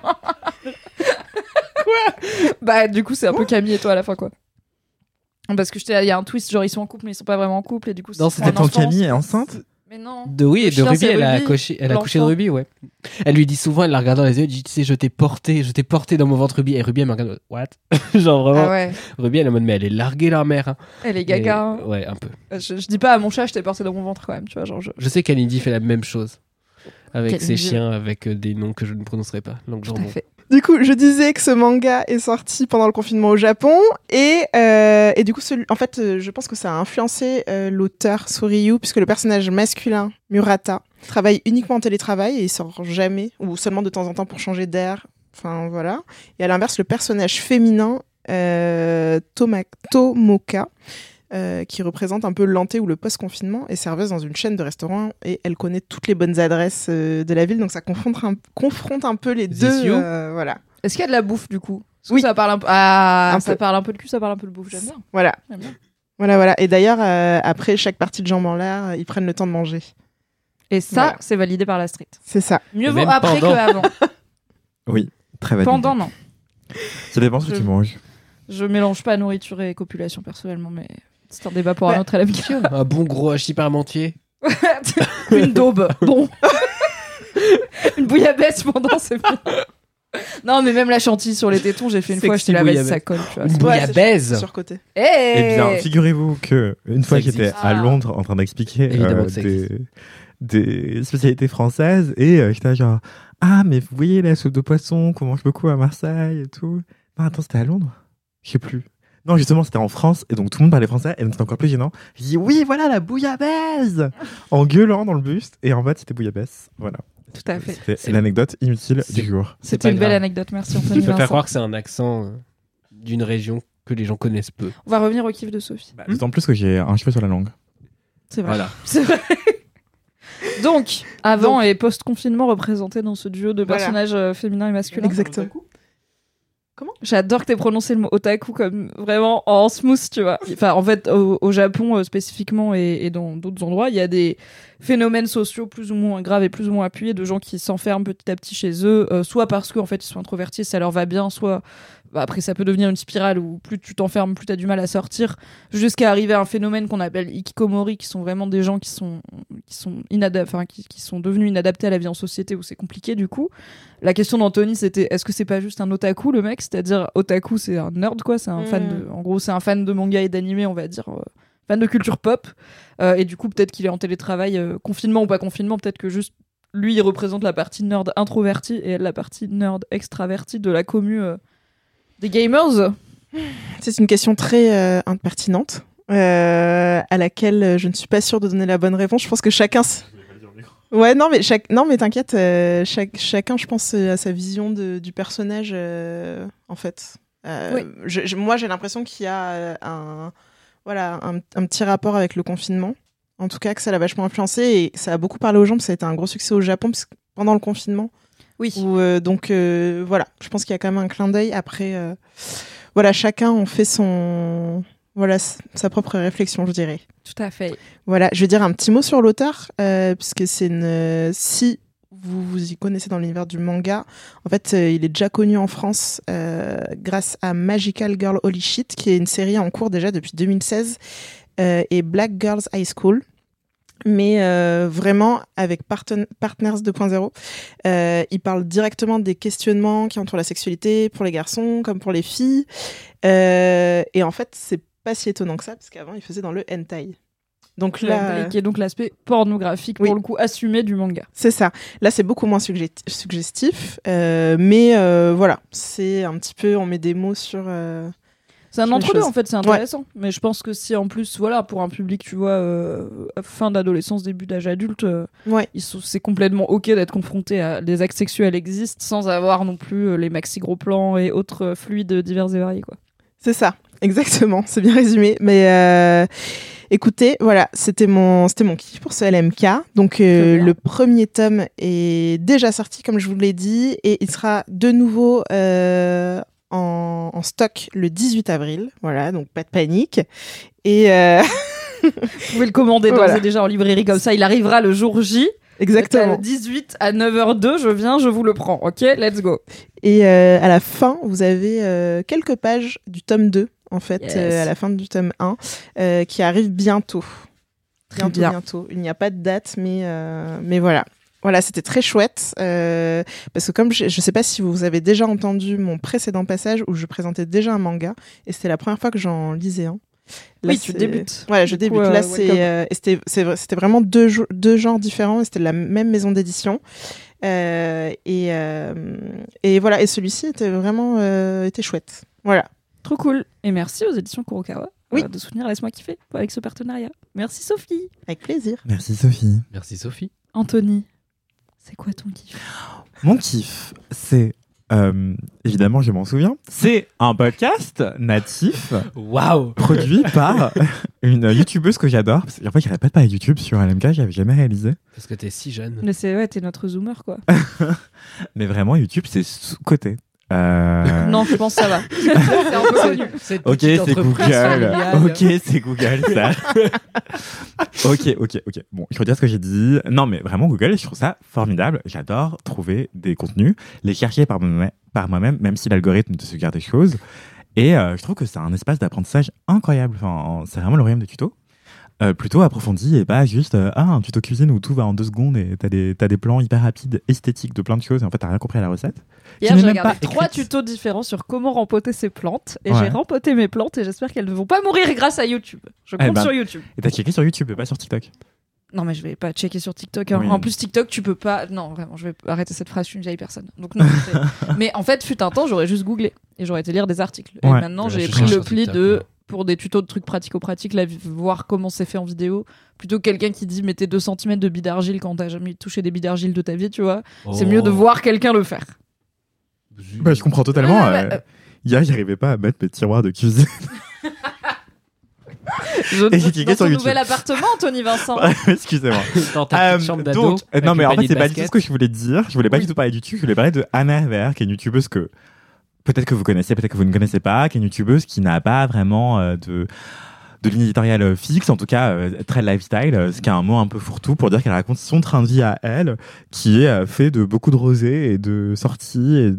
Quoi? Bah, du coup, c'est un peu Camille et toi à la fin, quoi. Parce que il y a un twist, genre ils sont en couple, mais ils sont pas vraiment en couple, et du coup, Non, c'est c'était Quand Camille est enceinte? Mais non. Oui, Le et de chien, Ruby, c'est elle a Ruby, couché de l'enfant. Ruby, ouais. Elle lui dit souvent, elle la regarde dans les yeux, elle dit, tu sais, je t'ai porté dans mon ventre, Ruby. Et Ruby, elle me regarde, what? Genre vraiment. Ah ouais, Ruby, elle est en mode, mais elle est larguée, la mère. Hein. elle est gaga. Et- hein. Ouais, un peu. Je dis pas à mon chat, je t'ai porté dans mon ventre quand même, tu vois, genre Je sais qu'Anidi fait la même chose. Avec Kalindi. ses chiens, avec des noms que je ne prononcerai pas. Langue Tout à jambon. fait. Du coup, je disais que ce manga est sorti pendant le confinement au Japon et du coup, en fait, je pense que ça a influencé l'auteur Soryu puisque le personnage masculin Murata travaille uniquement en télétravail et il sort jamais ou seulement de temps en temps pour changer d'air. Enfin voilà. Et à l'inverse, le personnage féminin Tomoka qui représente un peu l'anté ou le post-confinement est serveuse dans une chaîne de restaurants et elle connaît toutes les bonnes adresses de la ville, donc ça confronte un peu les This deux. you Voilà. Est-ce qu'il y a de la bouffe du coup? Est-ce que Oui. ça parle un peu. Ah, Un ça peu. parle un peu de cul, ça parle un peu de bouffe, j'aime bien. Voilà. J'aime bien. Voilà. Et d'ailleurs, après chaque partie de jambes en l'air, ils prennent le temps de manger. Et ça, Voilà. c'est validé par la street. C'est ça. Mieux Et vaut même après pendant. que avant. Oui, très validé. Pendant, non. Ça dépend ce que Je- tu manges. Je mélange pas nourriture et copulation personnellement, mais c'est un débat pour Ouais. un autre LMK. Un bon gros hachis parmentier. Une daube, bon. Une bouillabaisse pendant, c'est bien. Non, mais même la chantilly sur les tétons, j'ai fait une fois, Sexy j'étais la bête, bouillabaisse. ça colle, tu vois. Une bouillabaisse. Surcoté. Eh bien, Eh figurez-vous que une fois Ça j'étais existe. à Ah. Londres en train d'expliquer Évidemment que ça des spécialités françaises et j'étais là genre ah mais vous voyez la soupe de poisson qu'on mange beaucoup à Marseille et tout. Non attends c'était à Londres, je sais plus. Non justement c'était en France et donc tout le monde parlait français et donc c'était encore plus gênant. J'ai dit oui voilà la bouillabaisse en gueulant dans le buste et en fait c'était bouillabaisse voilà. Tout à fait. C'était C'est- l'anecdote inutile c'est- du jour. C'est C'était pas une belle grave. anecdote, merci Je Anthony peux faire Vincent. croire que c'est un accent d'une région que les gens connaissent peu. On va revenir au kiff de Sophie. D'autant plus que j'ai un cheveu sur la langue. C'est vrai. Voilà. C'est vrai. Donc, avant et post-confinement représentés dans ce duo de Voilà. personnages féminins et masculins. Exactement. J'adore que t'aies prononcé le mot otaku comme vraiment en smooth, tu vois. Enfin, en fait, au Japon spécifiquement et dans d'autres endroits, il y a des phénomènes sociaux plus ou moins graves et plus ou moins appuyés de gens qui s'enferment petit à petit chez eux, soit parce qu'en fait ils sont introvertis, ça leur va bien, soit après ça peut devenir une spirale où plus tu t'enfermes, plus t'as du mal à sortir, jusqu'à arriver à un phénomène qu'on appelle hikikomori, qui sont vraiment des gens qui sont devenus inadaptés à la vie en société, où c'est compliqué du coup. La question d'Anthony, c'était est-ce que c'est pas juste un otaku le mec, c'est-à-dire otaku c'est un nerd quoi, c'est un fan de, en gros c'est un fan de manga et d'anime, on va dire, fan de culture pop, et du coup peut-être qu'il est en télétravail, confinement ou pas confinement, peut-être que juste lui il représente la partie nerd introvertie et elle la partie nerd extravertie de la commu des gamers. C'est une question très pertinente, à laquelle je ne suis pas sûre de donner la bonne réponse. Je pense que chacun... Ouais, non, mais t'inquiète, chacun, je pense, a sa vision du personnage, en fait. Oui. Moi, j'ai l'impression qu'il y a un petit rapport avec le confinement. En tout cas, que ça l'a vachement influencé et ça a beaucoup parlé aux gens, parce que ça a été un gros succès au Japon pendant le confinement. Oui. Donc, voilà, je pense qu'il y a quand même un clin d'œil. Après, voilà, chacun en fait sa propre réflexion, je dirais. Tout à fait. Voilà, je vais dire un petit mot sur l'auteur, puisque c'est si vous y connaissez dans l'univers du manga, en fait, il est déjà connu en France grâce à Magical Girl Holy Shit, qui est une série en cours déjà depuis 2016, et Black Girls High School. Mais vraiment avec Partners 2.0, il parle directement des questionnements qui entourent la sexualité pour les garçons comme pour les filles, et en fait c'est pas si étonnant que ça, parce qu'avant il faisait dans le hentai. Donc là, qui est donc l'aspect pornographique, pour le coup assumé du manga. C'est ça. Là c'est beaucoup moins suggestif, mais voilà, c'est un petit peu, on met des mots sur... C'est un entre-deux en fait, c'est intéressant. Ouais. Mais je pense que si en plus, voilà, pour un public, tu vois, fin d'adolescence, début d'âge adulte, c'est complètement ok d'être confronté à des actes sexuels existent sans avoir non plus les maxi gros plans et autres fluides divers et variés, quoi. C'est ça, exactement, c'est bien résumé. Mais écoutez, voilà, c'était mon kiff pour ce LMK. Donc le premier tome est déjà sorti, comme je vous l'ai dit, et il sera de nouveau... en stock le 18 avril, voilà, donc pas de panique. Et vous pouvez le commander d'ores et déjà en librairie, comme ça il arrivera le jour J. Exactement. Le 18 à 9h02, je vous le prends, ok, let's go. Et à la fin, vous avez quelques pages du tome 2, en fait, à la fin du tome 1, qui arrive bientôt. Bientôt. Il n'y a pas de date, mais voilà. Voilà, c'était très chouette, parce que comme je sais pas si vous avez déjà entendu mon précédent passage où je présentais déjà un manga, et c'était la première fois que j'en lisais un. Là, oui, tu débutes. Ouais, je débute. Là, c'était vraiment deux genres différents, et c'était la même maison d'édition. Et voilà, et celui-ci était vraiment était chouette. Voilà. Trop cool. Et merci aux éditions Kurokawa de soutenir Laisse-moi kiffer avec ce partenariat. Merci Sophie. Avec plaisir. Merci Sophie. Merci Sophie. Anthony. C'est quoi ton kiff ? Mon kiff, c'est, évidemment je m'en souviens, c'est un podcast natif produit par une youtubeuse que j'adore. Parce qu'en fait, il répète pas à YouTube sur LMK, j'avais jamais réalisé. Parce que t'es si jeune. Mais t'es notre zoomer quoi. Mais vraiment, YouTube, c'est sous-côté. Non, je pense que ça va. C'est un peu connu. Ok, c'est Google. Ok, c'est Google, ça. Ok. Bon, il faut dire ce que j'ai dit. Non, mais vraiment, Google, je trouve ça formidable. J'adore trouver des contenus, les chercher par moi-même, même si l'algorithme te suggère des choses. Et je trouve que c'est un espace d'apprentissage incroyable. Enfin, c'est vraiment le royaume des tutos. Plutôt approfondi et pas juste un tuto cuisine où tout va en 2 secondes et t'as des plans hyper rapides, esthétiques de plein de choses et en fait t'as rien compris à la recette. Hier j'ai regardé 3 tutos différents sur comment rempoter ses plantes et j'ai rempoté mes plantes et j'espère qu'elles ne vont pas mourir grâce à YouTube. Je compte sur YouTube. Et t'as checké sur YouTube et pas sur TikTok? Non mais je vais pas checker sur TikTok. Hein. Oui. En plus TikTok tu peux pas. Non vraiment je vais arrêter cette phrase, je suis une vieille personne. Donc non. Mais en fait fut un temps j'aurais juste googlé et j'aurais été lire des articles. Et maintenant j'ai pris le pli de pour des tutos de trucs pratico-pratiques, voir comment c'est fait en vidéo, plutôt que quelqu'un qui dit mettez 2 cm de billes d'argile quand t'as jamais touché des billes d'argile de ta vie, tu vois. C'est mieux de voir quelqu'un le faire. Bah, je comprends totalement. Hier, j'arrivais pas à mettre mes tiroirs de cuisine. Dans ton nouvel appartement, Anthony Vincent. Excusez-moi. Dans ta petite chambre d'ado. Non, mais en fait, c'est pas du tout ce que je voulais dire. Je voulais pas du tout parler de YouTube. Je voulais parler de Anna Ver, qui est une youtubeuse que peut-être que vous connaissez, peut-être que vous ne connaissez pas, qui est une youtubeuse qui n'a pas vraiment de de ligne éditoriale fixe, en tout cas très lifestyle, ce qui est un mot un peu fourre-tout pour dire qu'elle raconte son train de vie à elle, qui est fait de beaucoup de rosés et de sorties et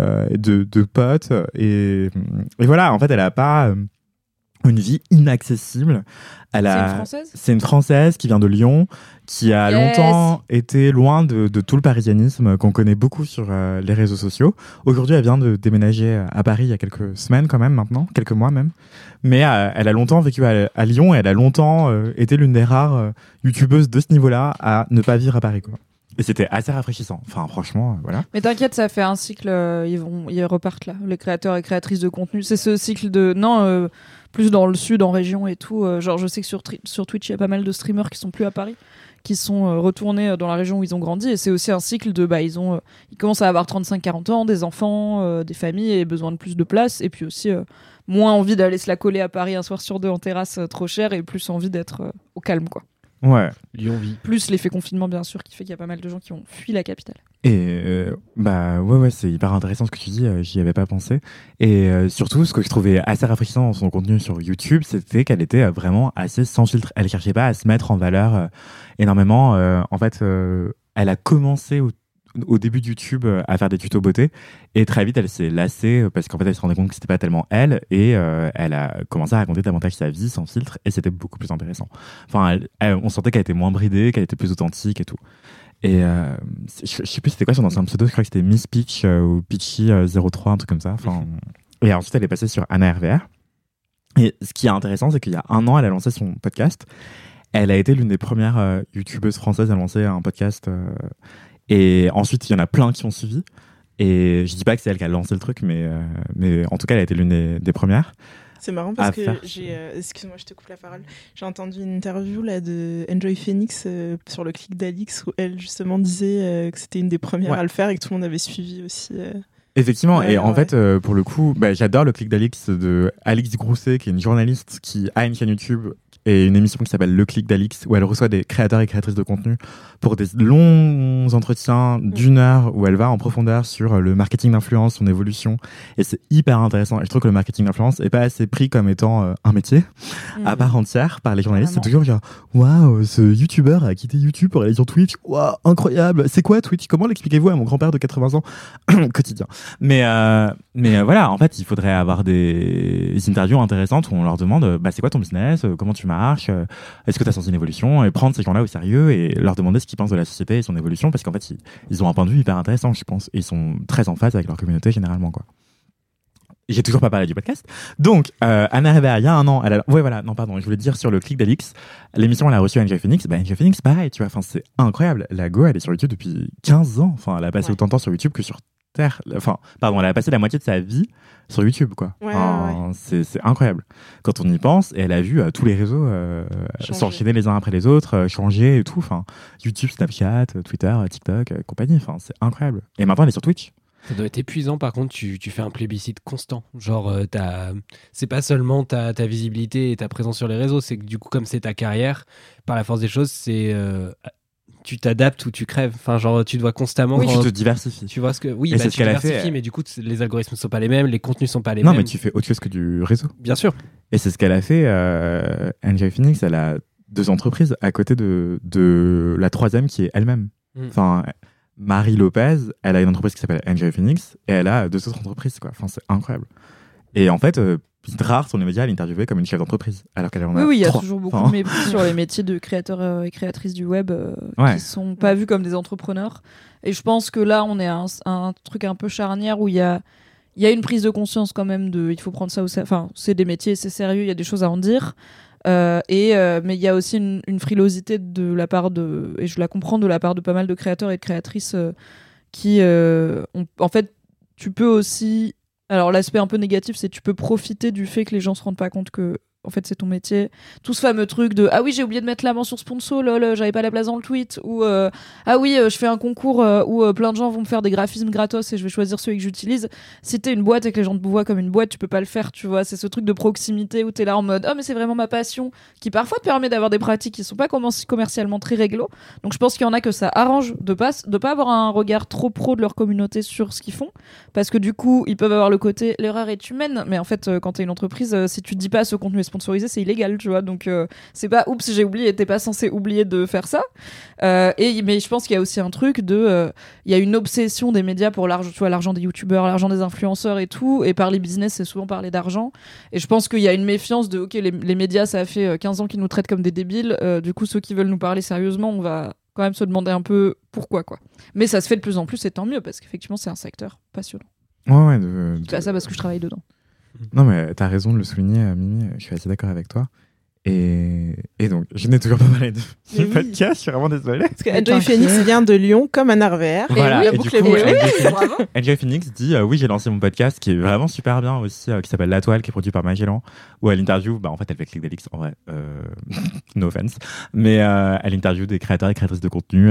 de potes. Et voilà, en fait, elle a pas une vie inaccessible. C'est une Française ? C'est une Française qui vient de Lyon, qui a longtemps été loin de tout le parisianisme qu'on connaît beaucoup sur les réseaux sociaux. Aujourd'hui, elle vient de déménager à Paris il y a quelques semaines quand même maintenant, quelques mois même. Mais elle a longtemps vécu à Lyon et elle a longtemps été l'une des rares youtubeuses de ce niveau-là à ne pas vivre à Paris, quoi. Et c'était assez rafraîchissant. Enfin, franchement, voilà. Mais t'inquiète, ça fait un cycle. Ils repartent là, les créateurs et créatrices de contenu. C'est ce cycle de plus dans le sud, en région et tout. Genre, je sais que sur Twitch, il y a pas mal de streamers qui sont plus à Paris, qui sont retournés dans la région où ils ont grandi. Et c'est aussi un cycle de ils commencent à avoir 35-40 ans, des enfants, des familles et besoin de plus de place. Et puis aussi moins envie d'aller se la coller à Paris un soir sur deux en terrasse trop cher et plus envie d'être au calme, quoi. Ouais. Lyon vit. Plus l'effet confinement, bien sûr, qui fait qu'il y a pas mal de gens qui ont fui la capitale. Et ouais, c'est hyper intéressant ce que tu dis, j'y avais pas pensé. Et surtout, ce que je trouvais assez rafraîchissant dans son contenu sur YouTube, c'était qu'elle était vraiment assez sans filtre. Elle cherchait pas à se mettre en valeur énormément. En fait, elle a commencé au début de YouTube à faire des tutos beauté et très vite elle s'est lassée parce qu'en fait elle se rendait compte que c'était pas tellement elle et elle a commencé à raconter davantage sa vie sans filtre et c'était beaucoup plus intéressant. Enfin, on sentait qu'elle était moins bridée, qu'elle était plus authentique et tout. Et je sais plus c'était quoi son ancien pseudo, je crois que c'était Miss Peach ou Peachy 03, un truc comme ça. Enfin, et ensuite elle est passée sur Anna RVR. Et ce qui est intéressant, c'est qu'il y a 1 an elle a lancé son podcast. Elle a été l'une des premières youtubeuses françaises à lancer un podcast. Et ensuite, il y en a plein qui ont suivi. Et je dis pas que c'est elle qui a lancé le truc, mais en tout cas, elle a été l'une des premières. C'est marrant parce que excuse-moi, je te coupe la parole. J'ai entendu une interview là de Enjoy Phoenix sur le clic d'Alix où elle justement disait que c'était une des premières à le faire et que tout le monde avait suivi aussi. Effectivement, et en fait, pour le coup, j'adore le clic d'Alix de Alix Grousset, qui est une journaliste qui a une chaîne YouTube et une émission qui s'appelle Le Clic d'Alix, où elle reçoit des créateurs et créatrices de contenu pour des longs entretiens d'1 heure où elle va en profondeur sur le marketing d'influence, son évolution. Et c'est hyper intéressant. Et je trouve que le marketing d'influence est pas assez pris comme étant un métier à part entière par les journalistes. Vraiment. C'est toujours genre, waouh, ce youtubeur a quitté YouTube pour aller sur Twitch. Waouh, incroyable. C'est quoi Twitch? Comment l'expliquez-vous à mon grand-père de 80 ans? Quotidien. Mais voilà, en fait, il faudrait avoir des interviews intéressantes où on leur demande c'est quoi ton business, comment tu marches, est-ce que tu as senti une évolution, et prendre ces gens-là au sérieux et leur demander ce qu'ils pensent de la société et son évolution, parce qu'en fait, ils ont un point de vue hyper intéressant, je pense, et ils sont très en phase avec leur communauté généralement, quoi. J'ai toujours pas parlé du podcast. Donc, Anna Rivera, il y a 1 an, je voulais dire sur le clic d'Alix, l'émission, elle a reçu Enjoy Phoenix. Enjoy Phoenix, pareil, tu vois, enfin, c'est incroyable. La go, elle est sur YouTube depuis 15 ans. Enfin, elle a passé autant de temps sur YouTube que sur Terre. Enfin, pardon, elle a passé la moitié de sa vie sur YouTube, quoi. Ouais. C'est incroyable. Quand on y pense, et elle a vu tous les réseaux s'enchaîner les uns après les autres, changer et tout. Enfin, YouTube, Snapchat, Twitter, TikTok, compagnie. Enfin, c'est incroyable. Et maintenant, elle est sur Twitch. Ça doit être épuisant, par contre, tu fais un plébiscite constant. Genre, c'est pas seulement ta visibilité et ta présence sur les réseaux, c'est que du coup, comme c'est ta carrière, par la force des choses, c'est tu t'adaptes ou tu crèves. Enfin, genre, tu dois constamment... Oui, tu te diversifies. Tu vois ce que... Oui, et c'est tu ce qu'elle a diversifies, fait. mais du coup, les algorithmes sont pas les mêmes, les contenus sont pas les Non, mêmes. mais tu fais autre chose que du réseau. Bien sûr. Et c'est ce qu'elle a fait. Enjoy Phoenix, elle a 2 entreprises à côté de la 3e qui est elle-même. Enfin... Marie Lopez, elle a une entreprise qui s'appelle Enjoy Phoenix et elle a 2 autres entreprises, quoi. Enfin, c'est incroyable. Et en fait, c'est rare sur les médias à l'interviewer comme une chef d'entreprise, alors qu'elle en a 3. Oui, il y a toujours beaucoup de mépris sur les métiers de créateurs et créatrices du web qui sont pas vus comme des entrepreneurs. Et je pense que là, on est à un truc un peu charnière où il y a une prise de conscience quand même il faut prendre ça au sérieux. Enfin, c'est des métiers, c'est sérieux, il y a des choses à en dire. Mais il y a aussi une frilosité de la part et je la comprends, de la part de pas mal de créateurs et de créatrices qui en fait, tu peux aussi, alors l'aspect un peu négatif, c'est que tu peux profiter du fait que les gens se rendent pas compte que en fait c'est ton métier, tout ce fameux truc de ah oui j'ai oublié de mettre la mention sponsor, lol j'avais pas la place dans le tweet, ou ah oui je fais un concours où plein de gens vont me faire des graphismes gratos et je vais choisir celui que j'utilise. Si t'es une boîte et que les gens te voient comme une boîte, tu peux pas le faire, tu vois. C'est ce truc de proximité où t'es là en mode oh mais c'est vraiment ma passion, qui parfois te permet d'avoir des pratiques qui sont pas commercialement très réglo. Donc je pense qu'il y en a que ça arrange de pas avoir un regard trop pro de leur communauté sur ce qu'ils font, parce que du coup ils peuvent avoir le côté l'erreur est humaine, mais en fait quand t'es une entreprise, si tu te dis pas ce contenu est sponsorisé, c'est illégal, tu vois. Donc c'est pas oups, j'ai oublié, t'es pas censé oublier de faire ça. Mais je pense qu'il y a aussi un truc de il y a une obsession des médias pour l'argent, tu vois, l'argent des youtubeurs, l'argent des influenceurs et tout, et parler business, c'est souvent parler d'argent. Et je pense qu'il y a une méfiance de ok, les médias, ça fait 15 ans qu'ils nous traitent comme des débiles, du coup ceux qui veulent nous parler sérieusement, on va quand même se demander un peu pourquoi, quoi. Mais ça se fait de plus en plus, et tant mieux, parce qu'effectivement c'est un secteur passionnant. Ouais, C'est pas ça parce que je travaille dedans. Non, mais t'as raison de le souligner, Mimi, je suis assez d'accord avec toi. Et donc, je n'ai toujours pas parlé de Mais oui. podcast, je suis vraiment désolé. Parce que Enjoy Phoenix vient de Lyon comme un RVR. Voilà, et et oui, du boucle coup, est bouclée. Bravo. Enjoy Phoenix dit oui, j'ai lancé mon podcast qui est vraiment super bien aussi, qui s'appelle La Toile, qui est produit par Magellan, où elle interview, en fait elle fait Clickdelix en vrai, no offense, mais elle interview des créateurs et créatrices de contenu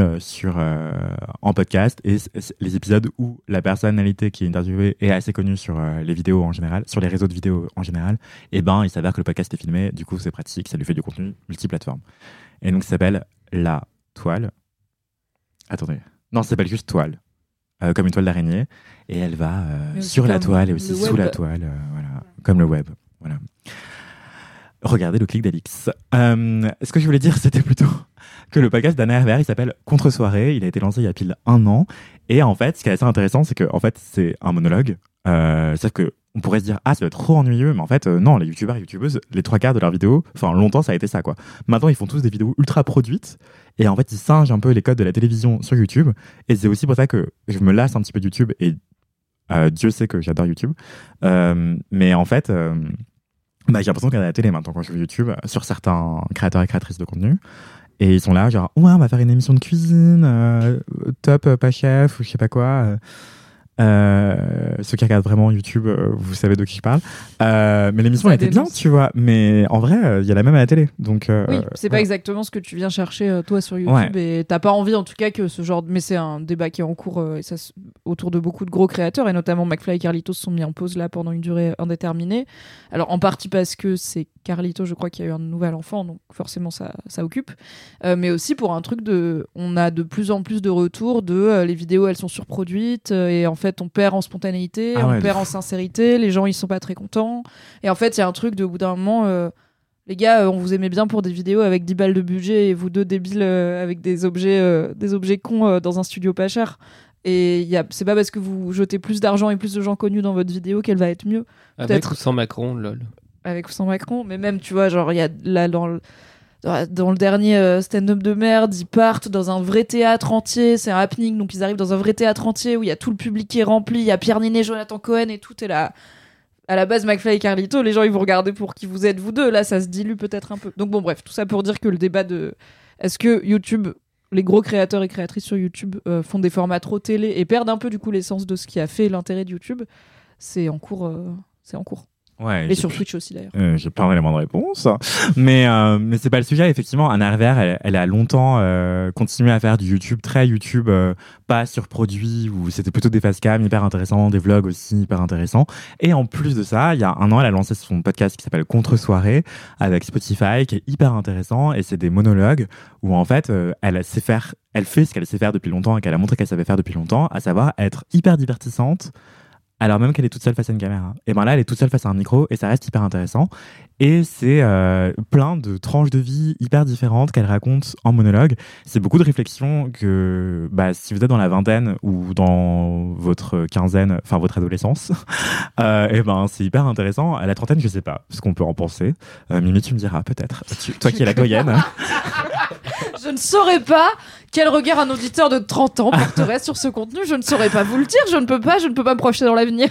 en podcast, et les épisodes où la personnalité qui est interviewée est assez connue sur les vidéos en général, sur les réseaux de vidéos en général, et il s'avère que le podcast est filmé, du coup c'est pratique, ça lui fait du contenu multiplateforme. Et donc ça s'appelle La Toile. Attendez. Non, ça s'appelle juste Toile. Comme une toile d'araignée. Et elle va sur la toile et aussi sous la toile. Voilà. Comme le web. Voilà. Regardez le clic d'Alix. Ce que je voulais dire, c'était plutôt que le podcast d'Anna Hervé, il s'appelle Contre-soirée. Il a été lancé il y a pile 1 an. Et en fait, ce qui est assez intéressant, c'est que c'est un monologue. C'est-à-dire que on pourrait se dire ça va être trop ennuyeux, mais en fait non, les youtubeurs et youtubeuses, les 3/4 de leurs vidéos, longtemps ça a été ça, quoi. Maintenant ils font tous des vidéos ultra produites et en fait ils singent un peu les codes de la télévision sur YouTube, et c'est aussi pour ça que je me lasse un petit peu de YouTube, et Dieu sait que j'adore YouTube, mais en fait j'ai l'impression qu'il y a la télé maintenant quand je joue YouTube sur certains créateurs et créatrices de contenu. Et ils sont là genre ouais, on va faire une émission de cuisine top pas chef ou je sais pas quoi. Ceux qui regardent vraiment YouTube, vous savez de qui je parle. Mais l'émission elle était bien, tu vois. Mais en vrai, il y a la même à la télé. Donc, oui, c'est pas exactement ce que tu viens chercher toi sur YouTube, et t'as pas envie en tout cas que ce genre. Mais c'est un débat qui est en cours et ça, autour de beaucoup de gros créateurs, et notamment McFly et Carlito se sont mis en pause là pendant une durée indéterminée. Alors en partie parce que c'est Carlito, je crois, qui a eu un nouvel enfant, donc forcément ça occupe. Mais aussi pour un truc on a de plus en plus de retours de les vidéos elles sont surproduites, et en fait on perd en spontanéité, on perd en sincérité, les gens ils sont pas très contents, et en fait il y a un truc de, au bout d'un moment les gars, on vous aimait bien pour des vidéos avec 10 balles de budget, et vous deux débiles avec des objets cons dans un studio pas cher. Et c'est pas parce que vous jetez plus d'argent et plus de gens connus dans votre vidéo qu'elle va être mieux. Avec ou sans Macron, lol. Avec ou sans Macron, mais même tu vois, genre il y a là dans le dernier stand-up de merde, ils partent dans un vrai théâtre entier, c'est un happening, donc ils arrivent dans un vrai théâtre entier où il y a tout le public qui est rempli, il y a Pierre Ninet, Jonathan Cohen et tout est là. À la base, McFly et Carlito, les gens ils vous regardent pour qui vous êtes vous deux, là ça se dilue peut-être un peu. Donc bon bref, tout ça pour dire que le débat de est-ce que YouTube, les gros créateurs et créatrices sur YouTube font des formats trop télé et perdent un peu du coup l'essence de ce qui a fait l'intérêt de YouTube, c'est en cours. Ouais, et sur Twitch aussi d'ailleurs. J'ai pas d'éléments de réponse, mais c'est pas le sujet. Effectivement, Anna Hervé, elle a longtemps continué à faire du YouTube, très YouTube, pas surproduit, où c'était plutôt des facecam hyper intéressants, des vlogs aussi hyper intéressants. Et en plus de ça, il y a 1 an, elle a lancé son podcast qui s'appelle Contre-soirée avec Spotify, qui est hyper intéressant, et c'est des monologues où en fait elle fait ce qu'elle sait faire depuis longtemps et qu'elle a montré qu'elle savait faire depuis longtemps, à savoir être hyper divertissante. Alors même qu'elle est toute seule face à une caméra. Et là, elle est toute seule face à un micro, et ça reste hyper intéressant. Et c'est plein de tranches de vie hyper différentes qu'elle raconte en monologue. C'est beaucoup de réflexions que, si vous êtes dans la vingtaine ou dans votre quinzaine, enfin votre adolescence, c'est hyper intéressant. À la trentaine, je sais pas ce qu'on peut en penser. Mimi, tu me diras peut-être. Toi qui es la goyenne. Je ne saurais pas quel regard un auditeur de 30 ans porterait sur ce contenu. Je ne saurais pas vous le dire. Je ne peux pas me projeter dans l'avenir.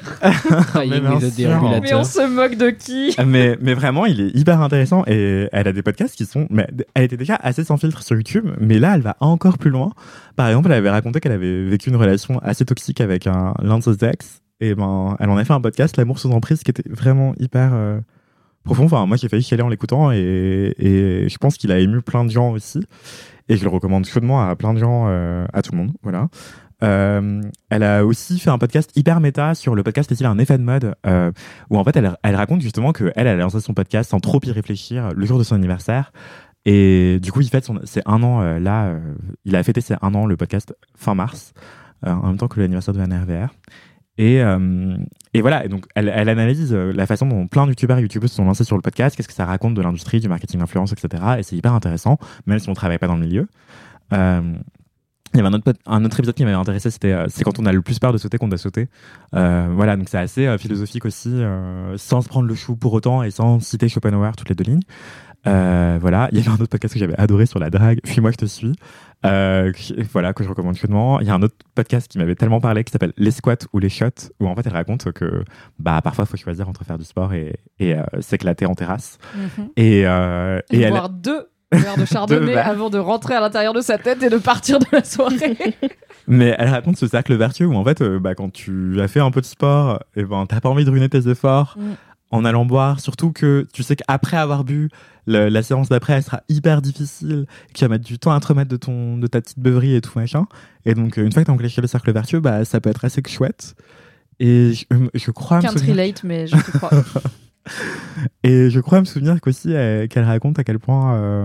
Mais on se moque de qui? mais vraiment, il est hyper intéressant, et elle a des podcasts qui sont... elle était déjà assez sans filtre sur YouTube, mais là, elle va encore plus loin. Par exemple, elle avait raconté qu'elle avait vécu une relation assez toxique avec l'un de ses ex, et elle en a fait un podcast, L'amour sous emprise, qui était vraiment hyper... profond. Enfin, moi j'ai failli chialer en l'écoutant, et je pense qu'il a ému plein de gens aussi, et je le recommande chaudement à plein de gens, à tout le monde. Voilà. Elle a aussi fait un podcast hyper méta sur le podcast Est-il un effet de mode, où en fait elle raconte justement qu'elle a lancé son podcast sans trop y réfléchir le jour de son anniversaire, et du coup il fête ses 1 an il a fêté ses 1 an, le podcast, fin mars, en même temps que l'anniversaire de Anna RVR. Et voilà, et donc elle analyse la façon dont plein de youtubeurs et youtubeuses se sont lancés sur le podcast, qu'est-ce que ça raconte de l'industrie, du marketing d'influence, etc. Et c'est hyper intéressant, même si on ne travaille pas dans le milieu. Il y avait un autre épisode qui m'avait intéressé, c'est quand on a le plus peur de sauter qu'on doit sauter. Voilà, donc c'est assez philosophique aussi, sans se prendre le chou pour autant et sans citer Schopenhauer toutes les 2 lignes. Voilà, il y avait un autre podcast que j'avais adoré sur la drague, Fuis-moi, je te suis. Voilà, que je recommande chaudement. Il y a un autre podcast qui m'avait tellement parlé qui s'appelle Les squats ou les shots, où en fait elle raconte que parfois il faut choisir entre faire du sport et s'éclater en terrasse. Et boire 2 verres de chardonnay avant de rentrer à l'intérieur de sa tête et de partir de la soirée. Mais elle raconte ce cercle vertueux où en fait quand tu as fait un peu de sport, et t'as pas envie de ruiner tes efforts en allant boire, surtout que tu sais qu'après avoir bu, la séance d'après elle sera hyper difficile, que tu vas mettre du temps à te remettre de ta petite beuverie et tout machin. Et donc une fois que tu as enclenché le cercle vertueux, ça peut être assez chouette. Et je crois me Country souvenir... late, mais je te crois. Et je crois me souvenir qu'aussi qu'elle raconte à quel point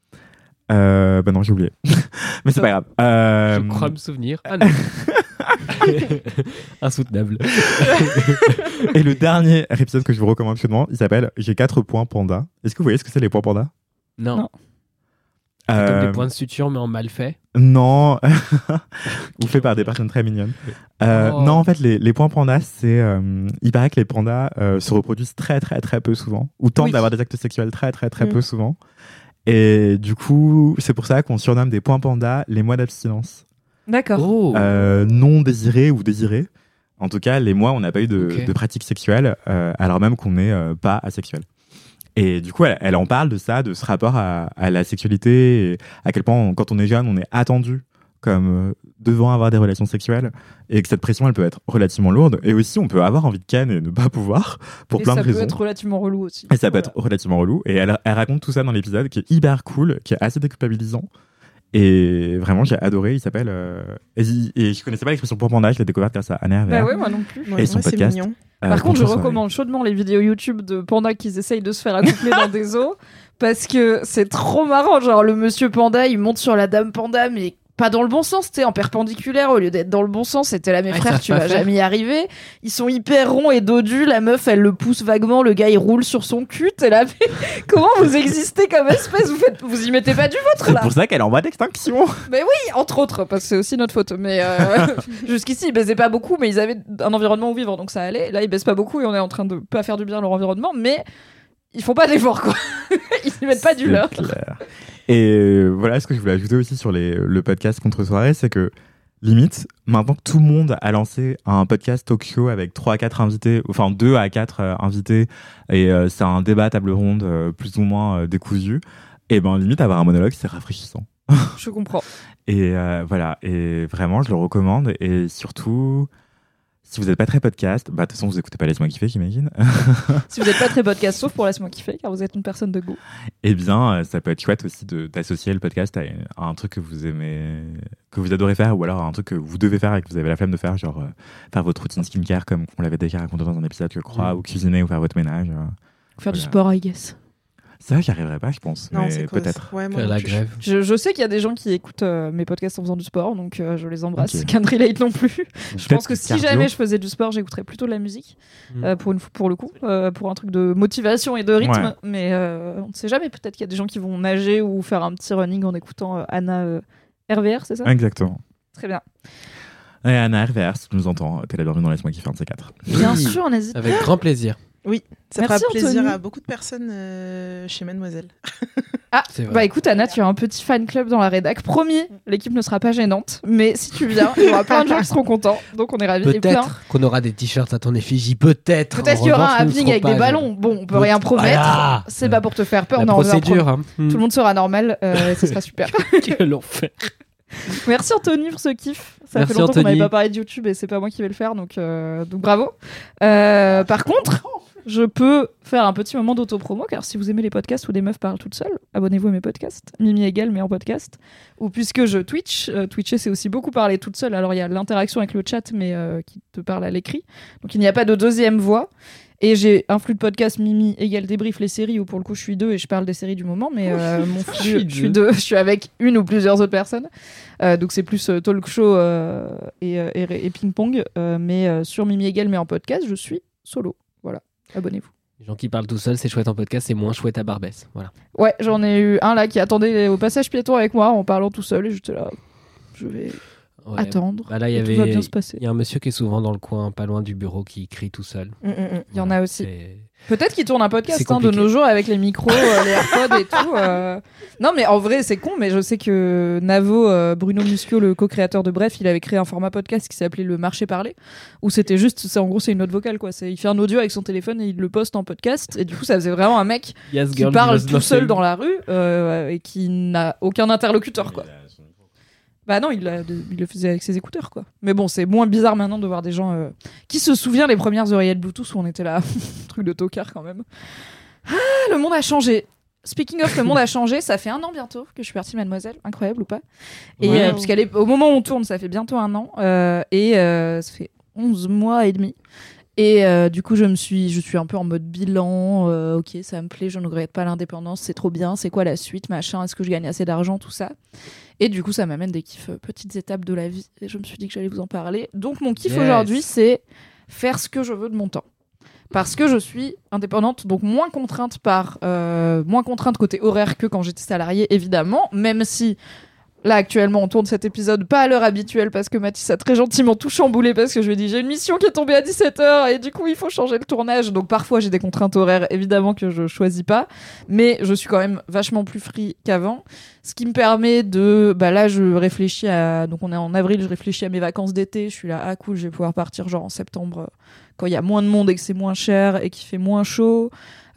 non, j'ai oublié. Mais c'est pas grave. Je crois me souvenir. Ah non. Insoutenable. Et le dernier épisode que je vous recommande chaudement, il s'appelle J'ai 4 points panda. Est-ce que vous voyez ce que c'est les points panda? Non. C'est comme des points de suture, mais en mal fait. Non. Ou fait par des personnes très mignonnes. Non, en fait, les points pandas, c'est... il paraît que les pandas se reproduisent très, très, très peu souvent. Ou tentent d'avoir des actes sexuels très, très, très peu souvent. Et du coup, c'est pour ça qu'on surnomme des points pandas les mois d'abstinence. D'accord. Non désirés ou désirés. En tout cas, les mois, on n'a pas eu de pratique sexuelle, alors même qu'on n'est pas asexuel. Et du coup, elle en parle de ça, de ce rapport à la sexualité, et à quel point, quand on est jeune, on est attendu comme devant avoir des relations sexuelles, et que cette pression, elle peut être relativement lourde. Et aussi, on peut avoir envie de ken et ne pas pouvoir, pour plein de raisons. Et ça peut être relativement relou aussi. Et ça peut être relativement relou. Et elle raconte tout ça dans l'épisode, qui est hyper cool, qui est assez déculpabilisant. Et vraiment, j'ai adoré. Il s'appelle... Et je connaissais pas l'expression point panda, je l'ai découverte grâce à Anna Hervé. Bah ouais, moi non plus. Et son podcast. C'est mignon. Par contre, je recommande chaudement les vidéos YouTube de pandas qui essayent de se faire accoupler dans des eaux, parce que c'est trop marrant. Genre, le monsieur panda, il monte sur la dame panda, mais pas dans le bon sens, en perpendiculaire au lieu d'être dans le bon sens. C'était là, mes frères, tu vas jamais y arriver. Ils sont hyper ronds et dodus. La meuf, elle le pousse vaguement. Le gars, il roule sur son cul. T'es là, mais comment vous existez comme espèce? Vous y mettez pas du vôtre, là. C'est pour ça qu'elle est en voie d'extinction. Mais oui, entre autres, parce que c'est aussi notre faute. Mais jusqu'ici, ils baisaient pas beaucoup, mais ils avaient un environnement où vivre, donc ça allait. Là, ils baissent pas beaucoup et on est en train de pas faire du bien à leur environnement, mais ils font pas d'efforts, quoi. Ils y mettent pas du leur. Et voilà ce que je voulais ajouter aussi sur le podcast Contre-soirée, c'est que limite, maintenant que tout le monde a lancé un podcast talk show avec 3 à 4 invités, enfin 2 à 4 invités, et c'est un débat table ronde plus ou moins décousu, et ben limite avoir un monologue, c'est rafraîchissant. Je comprends. Et voilà, et vraiment je le recommande, et surtout... Si vous n'êtes pas très podcast, de toute façon, vous écoutez pas Laisse-moi kiffer, j'imagine. Si vous n'êtes pas très podcast, sauf pour Laisse-moi kiffer, car vous êtes une personne de goût. Eh bien, ça peut être chouette aussi d'associer le podcast à un truc que vous aimez, que vous adorez faire, ou alors à un truc que vous devez faire et que vous avez la flemme de faire, genre faire votre routine skincare, comme on l'avait déjà raconté dans un épisode, je crois, ou cuisiner, ou faire votre ménage. Faire du sport, I guess. Ça, j'y arriverais pas, je pense. Non, mais c'est quoi, peut-être. Ouais, moi la grève. Je sais qu'il y a des gens qui écoutent mes podcasts en faisant du sport, donc je les embrasse. Okay. Can't relate non plus. Je pense que si jamais je faisais du sport, j'écouterais plutôt de la musique, pour le coup, pour un truc de motivation et de rythme. Ouais. Mais on ne sait jamais, peut-être qu'il y a des gens qui vont nager ou faire un petit running en écoutant Anna RVR, c'est ça? Exactement. Très bien. Et Anna RVR, si tu nous entends, t'es la bienvenue dans Laisse-moi kiffer un de ces 4. Bien sûr, n'hésite pas. Avec grand plaisir. Oui, ça Merci fera plaisir Anthony. à beaucoup de personnes chez Mademoiselle. Ah, bah écoute Anna, tu as un petit fan club dans la rédac. Promis, l'équipe ne sera pas gênante, mais si tu viens, il y aura plein de gens qui seront contents, donc on est ravis. Peut-être qu'on aura des t-shirts à ton effigie, peut-être. Peut-être qu'il y aura un happening avec des ballons. Bon, on peut rien promettre. Voilà. C'est pas pour te faire peur. La procédure. Hein. Tout le monde sera normal, ce sera super. Quel enfer. Merci Anthony pour ce kiff. Ça Merci fait longtemps Anthony. qu'on n'avait pas parlé de YouTube et c'est pas moi qui vais le faire, donc bravo. Par contre, je peux faire un petit moment d'autopromo, car si vous aimez les podcasts où des meufs parlent toutes seules, abonnez-vous à mes podcasts. Mimi Hegel, mais en podcast. Ou puisque je Twitcher, c'est aussi beaucoup parler toute seule. Alors il y a l'interaction avec le chat, mais qui te parle à l'écrit. Donc il n'y a pas de deuxième voix. Et j'ai un flux de podcast Mimi égale débrief les séries où pour le coup je suis 2 et je parle des séries du moment, mais mon flux, je suis 2, je suis avec une ou plusieurs autres personnes. Donc c'est plus talk show et ping-pong. Mais sur Mimi égale, mais en podcast, je suis solo. Voilà, abonnez-vous. Les gens qui parlent tout seuls, c'est chouette en podcast, c'est moins chouette à Barbès. Voilà. Ouais, j'en ai eu un là qui attendait au passage piéton avec moi en parlant tout seul et j'étais là, je vais attendre. Bah là, et tout va bien se passer. Il y a un monsieur qui est souvent dans le coin, pas loin du bureau, qui crie tout seul. Il y en a aussi. Peut-être qu'il tourne un podcast de nos jours avec les micros, les AirPods et tout. Non, mais en vrai, c'est con, mais je sais que Navo, Bruno Muschio, le co-créateur de Bref, il avait créé un format podcast qui s'appelait Le Marché Parlé, où c'était juste, en gros, c'est une note vocale, quoi. Il fait un audio avec son téléphone et il le poste en podcast. Et du coup, ça faisait vraiment un mec qui parle tout seul dans la rue et qui n'a aucun interlocuteur, quoi. Bah non, il le faisait avec ses écouteurs, quoi. Mais bon, c'est moins bizarre maintenant de voir des gens qui se souviennent les premières oreillettes Bluetooth où on était là, truc de tocard quand même. Ah, le monde a changé. Speaking of, le monde a changé. Ça fait 1 an bientôt que je suis partie de Mademoiselle, incroyable ou pas. Et puisqu'elle est au moment où on tourne, ça fait bientôt 1 an et ça fait 11 mois et demi. Et du coup, je suis un peu en mode bilan. Ok, ça me plaît, je ne regrette pas l'indépendance, c'est trop bien. C'est quoi la suite, machin. Est-ce que je gagne assez d'argent, tout ça. Et du coup, ça m'amène des kiffs, petites étapes de la vie. Et je me suis dit que j'allais vous en parler. Donc, mon kiff aujourd'hui, c'est faire ce que je veux de mon temps. Parce que je suis indépendante, donc moins contrainte côté horaire que quand j'étais salariée, évidemment. Même si, là, actuellement, on tourne cet épisode pas à l'heure habituelle parce que Mathis a très gentiment tout chamboulé parce que je lui ai dit j'ai une mission qui est tombée à 17h et du coup, il faut changer le tournage. Donc, parfois, j'ai des contraintes horaires, évidemment, que je choisis pas. Mais je suis quand même vachement plus free qu'avant. Ce qui me permet de... Bah là, je réfléchis à... Donc, on est en avril, je réfléchis à mes vacances d'été. Je suis là, ah cool, je vais pouvoir partir genre en septembre quand il y a moins de monde et que c'est moins cher et qu'il fait moins chaud.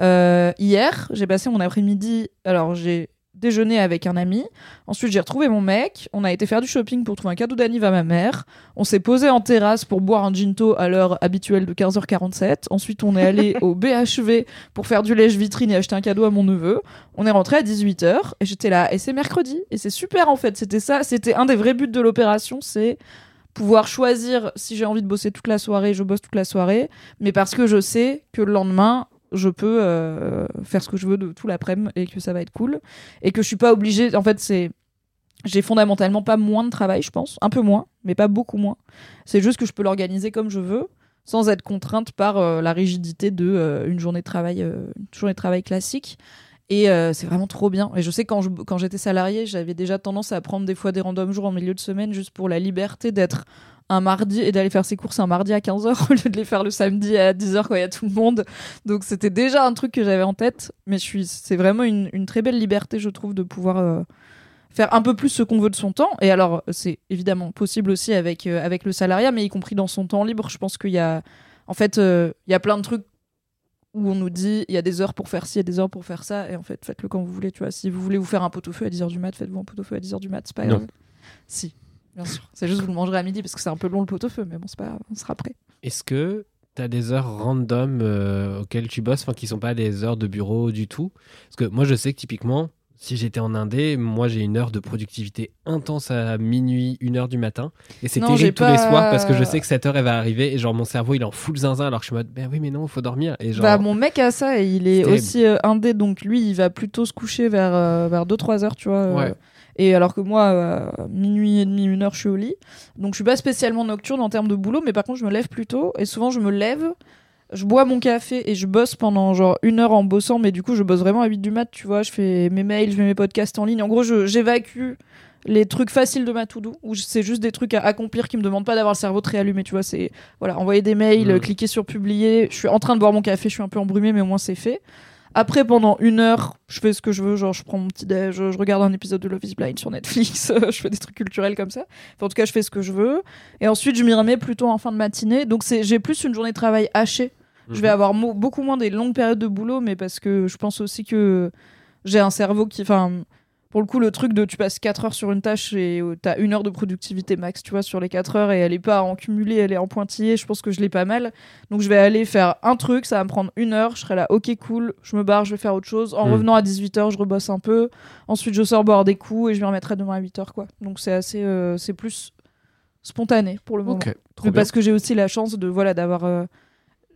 Hier, j'ai passé mon après-midi... Alors, j'ai déjeuné avec un ami. Ensuite, j'ai retrouvé mon mec. On a été faire du shopping pour trouver un cadeau d'anniv à ma mère. On s'est posé en terrasse pour boire un ginto à l'heure habituelle de 15h47. Ensuite, on est allé au BHV pour faire du lèche-vitrine et acheter un cadeau à mon neveu. On est rentré à 18h et j'étais là. Et c'est mercredi. Et c'est super en fait. C'était ça. C'était un des vrais buts de l'opération. C'est pouvoir choisir si j'ai envie de bosser toute la soirée, je bosse toute la soirée. Mais parce que je sais que le lendemain, je peux faire ce que je veux de tout l'après-midi et que ça va être cool et que je suis pas obligée. En fait, j'ai fondamentalement pas moins de travail, je pense, un peu moins, mais pas beaucoup moins. C'est juste que je peux l'organiser comme je veux sans être contrainte par la rigidité de une journée de travail classique. Et c'est vraiment trop bien. Et je sais quand j'étais salariée, j'avais déjà tendance à prendre des fois des random jours en milieu de semaine juste pour la liberté d'être un mardi et d'aller faire ses courses un mardi à 15h au lieu de les faire le samedi à 10h quand il y a tout le monde. Donc c'était déjà un truc que j'avais en tête, mais c'est vraiment une très belle liberté, je trouve, de pouvoir faire un peu plus ce qu'on veut de son temps. Et alors, c'est évidemment possible aussi avec le salariat, mais y compris dans son temps libre. Je pense qu'il y a il y a plein de trucs où on nous dit il y a des heures pour faire ci, il y a des heures pour faire ça, et en fait, faites-le quand vous voulez. Tu vois, si vous voulez vous faire un pot-au-feu à 10h du mat, faites-vous un pot-au-feu à 10h du mat, c'est pas grave. Si. Bien sûr. C'est juste que vous le mangerez à midi parce que c'est un peu long le pot-au-feu, mais bon, c'est pas grave, on sera prêt. Est-ce que tu as des heures random auxquelles tu bosses, qui sont pas des heures de bureau du tout? Parce que moi, je sais que typiquement, si j'étais en Indé, moi, j'ai une heure de productivité intense à minuit, 1h du matin. Et c'est terrible tous les soirs parce que je sais que cette heure, elle va arriver et genre mon cerveau, il est en full zinzin alors que je suis en mode, ben oui, mais non, il faut dormir. Et genre... Bah, mon mec a ça et il est aussi Indé, donc lui, il va plutôt se coucher vers 2-3 heures, tu vois. Ouais. Et alors que moi, minuit et demi, 1h, je suis au lit. Donc je suis pas spécialement nocturne en termes de boulot, mais par contre, je me lève plus tôt. Et souvent, je me lève, je bois mon café et je bosse pendant genre 1 heure en bossant. Mais du coup, je bosse vraiment à 8 du mat, tu vois. Je fais mes mails, je mets mes podcasts en ligne. En gros, j'évacue les trucs faciles de ma to-do, où c'est juste des trucs à accomplir qui me demandent pas d'avoir le cerveau très allumé, tu vois. C'est voilà, envoyer des mails, cliquer sur publier. Je suis en train de boire mon café, je suis un peu embrumée, mais au moins c'est fait. Après, pendant 1 heure, je fais ce que je veux, genre je prends mon petit déj, je regarde un épisode de Love is Blind sur Netflix, je fais des trucs culturels comme ça. Enfin, en tout cas, je fais ce que je veux. Et ensuite, je m'y remets plutôt en fin de matinée. Donc, j'ai plus une journée de travail hachée. Je vais avoir beaucoup moins des longues périodes de boulot, mais parce que je pense aussi que j'ai un cerveau qui... Enfin, pour le coup, le truc de tu passes 4 heures sur une tâche et t'as 1 heure de productivité max, tu vois, sur les 4 heures et elle est pas en cumulé, elle est en pointillé, je pense que je l'ai pas mal. Donc je vais aller faire un truc, ça va me prendre 1 heure, je serai là, ok cool, je me barre, je vais faire autre chose. En revenant à 18h, je rebosse un peu. Ensuite, je sors boire des coups et je me remettrai demain à 8h, quoi. Donc c'est assez... c'est plus spontané pour le moment. Okay, Mais parce que j'ai aussi la chance de, voilà, d'avoir...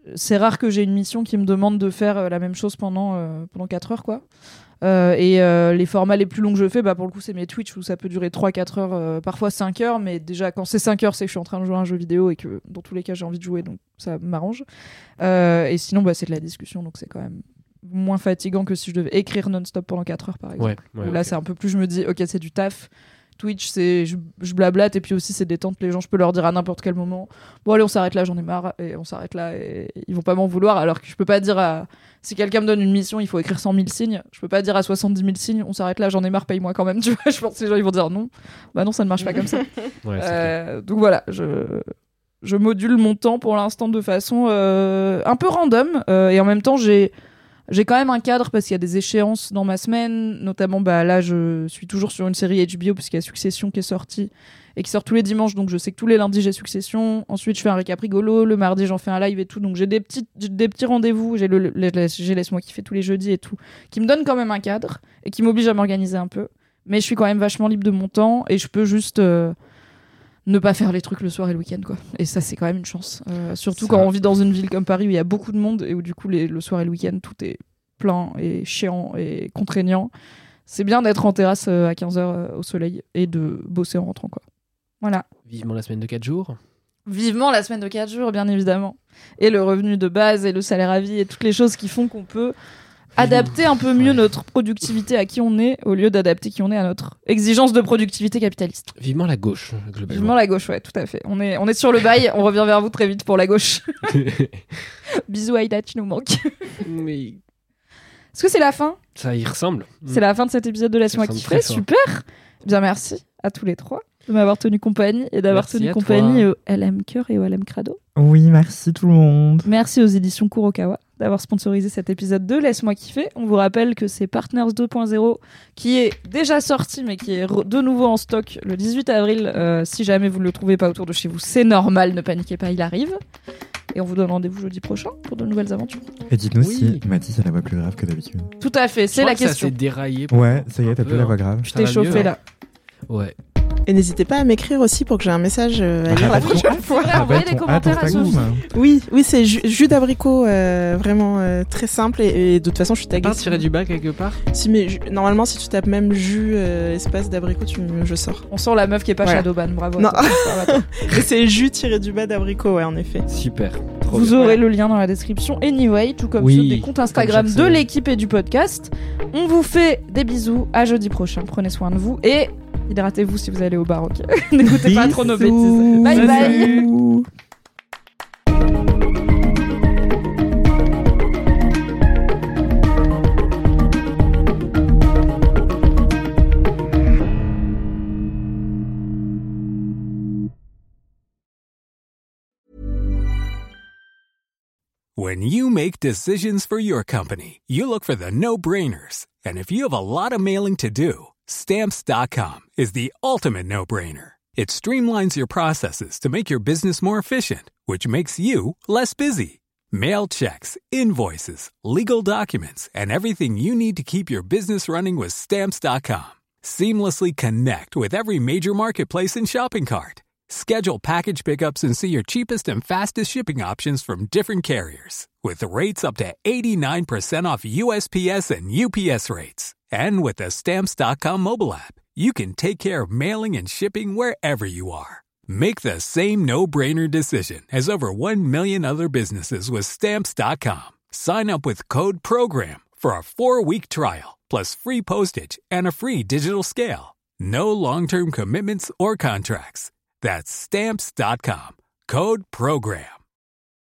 c'est rare que j'ai une mission qui me demande de faire la même chose pendant 4 heures, quoi. Les formats les plus longs que je fais, pour le coup, c'est mes Twitch où ça peut durer 3-4 heures, parfois 5 heures, mais déjà quand c'est 5 heures, c'est que je suis en train de jouer à un jeu vidéo et que dans tous les cas j'ai envie de jouer, donc ça m'arrange. Et sinon, c'est de la discussion, donc c'est quand même moins fatigant que si je devais écrire non-stop pendant 4 heures, par exemple. Où là, c'est un peu plus, je me dis, ok, c'est du taf. Twitch, c'est je blablate, et puis aussi c'est détente, les gens, je peux leur dire à n'importe quel moment, bon allez, on s'arrête là, j'en ai marre, et on s'arrête là, et ils vont pas m'en vouloir, alors que je peux pas dire si quelqu'un me donne une mission, il faut écrire 100 000 signes, je peux pas dire à 70 000 signes, on s'arrête là, j'en ai marre, paye-moi quand même, tu vois. Je pense que les gens ils vont dire non, non, ça ne marche pas comme ça. Donc voilà, je module mon temps pour l'instant de façon un peu random, et en même temps j'ai quand même un cadre parce qu'il y a des échéances dans ma semaine, notamment là je suis toujours sur une série HBO puisqu'il y a Succession qui est sortie et qui sort tous les dimanches, donc je sais que tous les lundis j'ai Succession. Ensuite je fais un récap rigolo, le mardi j'en fais un live et tout, donc j'ai des petits rendez-vous, j'ai Laisse-moi kiffer tous les jeudis et tout, qui me donnent quand même un cadre et qui m'obligent à m'organiser un peu, mais je suis quand même vachement libre de mon temps et je peux juste ne pas faire les trucs le soir et le week-end, quoi. Et ça, c'est quand même une chance. Surtout quand on vit dans une ville comme Paris où il y a beaucoup de monde et où du coup, le soir et le week-end, tout est plein et chiant et contraignant. C'est bien d'être en terrasse à 15h au soleil et de bosser en rentrant, quoi. Voilà. Vivement la semaine de 4 jours. Vivement la semaine de 4 jours, bien évidemment. Et le revenu de base et le salaire à vie et toutes les choses qui font qu'on peut adapter un peu mieux notre productivité à qui on est au lieu d'adapter qui on est à notre exigence de productivité capitaliste. Vivement la gauche, globalement. Vivement la gauche, ouais, tout à fait. On est sur le bail, on revient vers vous très vite pour la gauche. Bisous Aïda, tu nous manques. Mais... Est-ce que c'est la fin ? Ça y ressemble. C'est la fin de cet épisode de Laisse-moi kiffer, super. Bien, merci à tous les trois de m'avoir tenu compagnie et d'avoir tenu compagnie au LM Cœur et au LM Crado. Oui, merci tout le monde. Merci aux éditions Kurokawa d'avoir sponsorisé cet épisode de Laisse-moi kiffer. On vous rappelle que c'est Partners 2.0 qui est déjà sorti mais qui est de nouveau en stock le 18 avril. Si jamais vous ne le trouvez pas autour de chez vous, c'est normal, ne paniquez pas, il arrive. Et on vous donne rendez-vous jeudi prochain pour de nouvelles aventures. Et dites-nous si Mathis a la voix plus grave que d'habitude. Tout à fait, c'est la question. Ça s'est déraillé. Ouais, ça y est, t'as plus la voix grave. Je t'ai chauffé là. Ouais. Et n'hésitez pas à m'écrire aussi pour que j'ai un message à lire la prochaine fois. Envoyez des commentaires à Sophie. Oui, c'est jus d'abricot, vraiment très simple et de toute façon je suis taguée. Pas tirer du bas quelque part. Si, mais normalement si tu tapes même jus espace d'abricot, je sors. On sent la meuf qui est pas Shadowban, bravo. Non. Mais c'est jus tiré du bas d'abricot, ouais, en effet. Super. Vous aurez le lien dans la description. Anyway, tout comme ceux des comptes Instagram de l'équipe et du podcast. On vous fait des bisous. À jeudi prochain. Prenez soin de vous et hydratez-vous si vous allez au bar, ok. N'écoutez pas trop nos bêtises. Bye bye. When you make decisions for your company, you look for the no-brainers. And if you have a lot of mailing to do, Stamps.com is the ultimate no-brainer. It streamlines your processes to make your business more efficient, which makes you less busy. Mail checks, invoices, legal documents, and everything you need to keep your business running with Stamps.com. Seamlessly connect with every major marketplace and shopping cart. Schedule package pickups and see your cheapest and fastest shipping options from different carriers. With rates up to 89% off USPS and UPS rates. And with the Stamps.com mobile app, you can take care of mailing and shipping wherever you are. Make the same no-brainer decision as over 1 million other businesses with Stamps.com. Sign up with code PROGRAM for a 4-week trial, plus free postage and a free digital scale. No long-term commitments or contracts. That's Stamps.com. Code PROGRAM.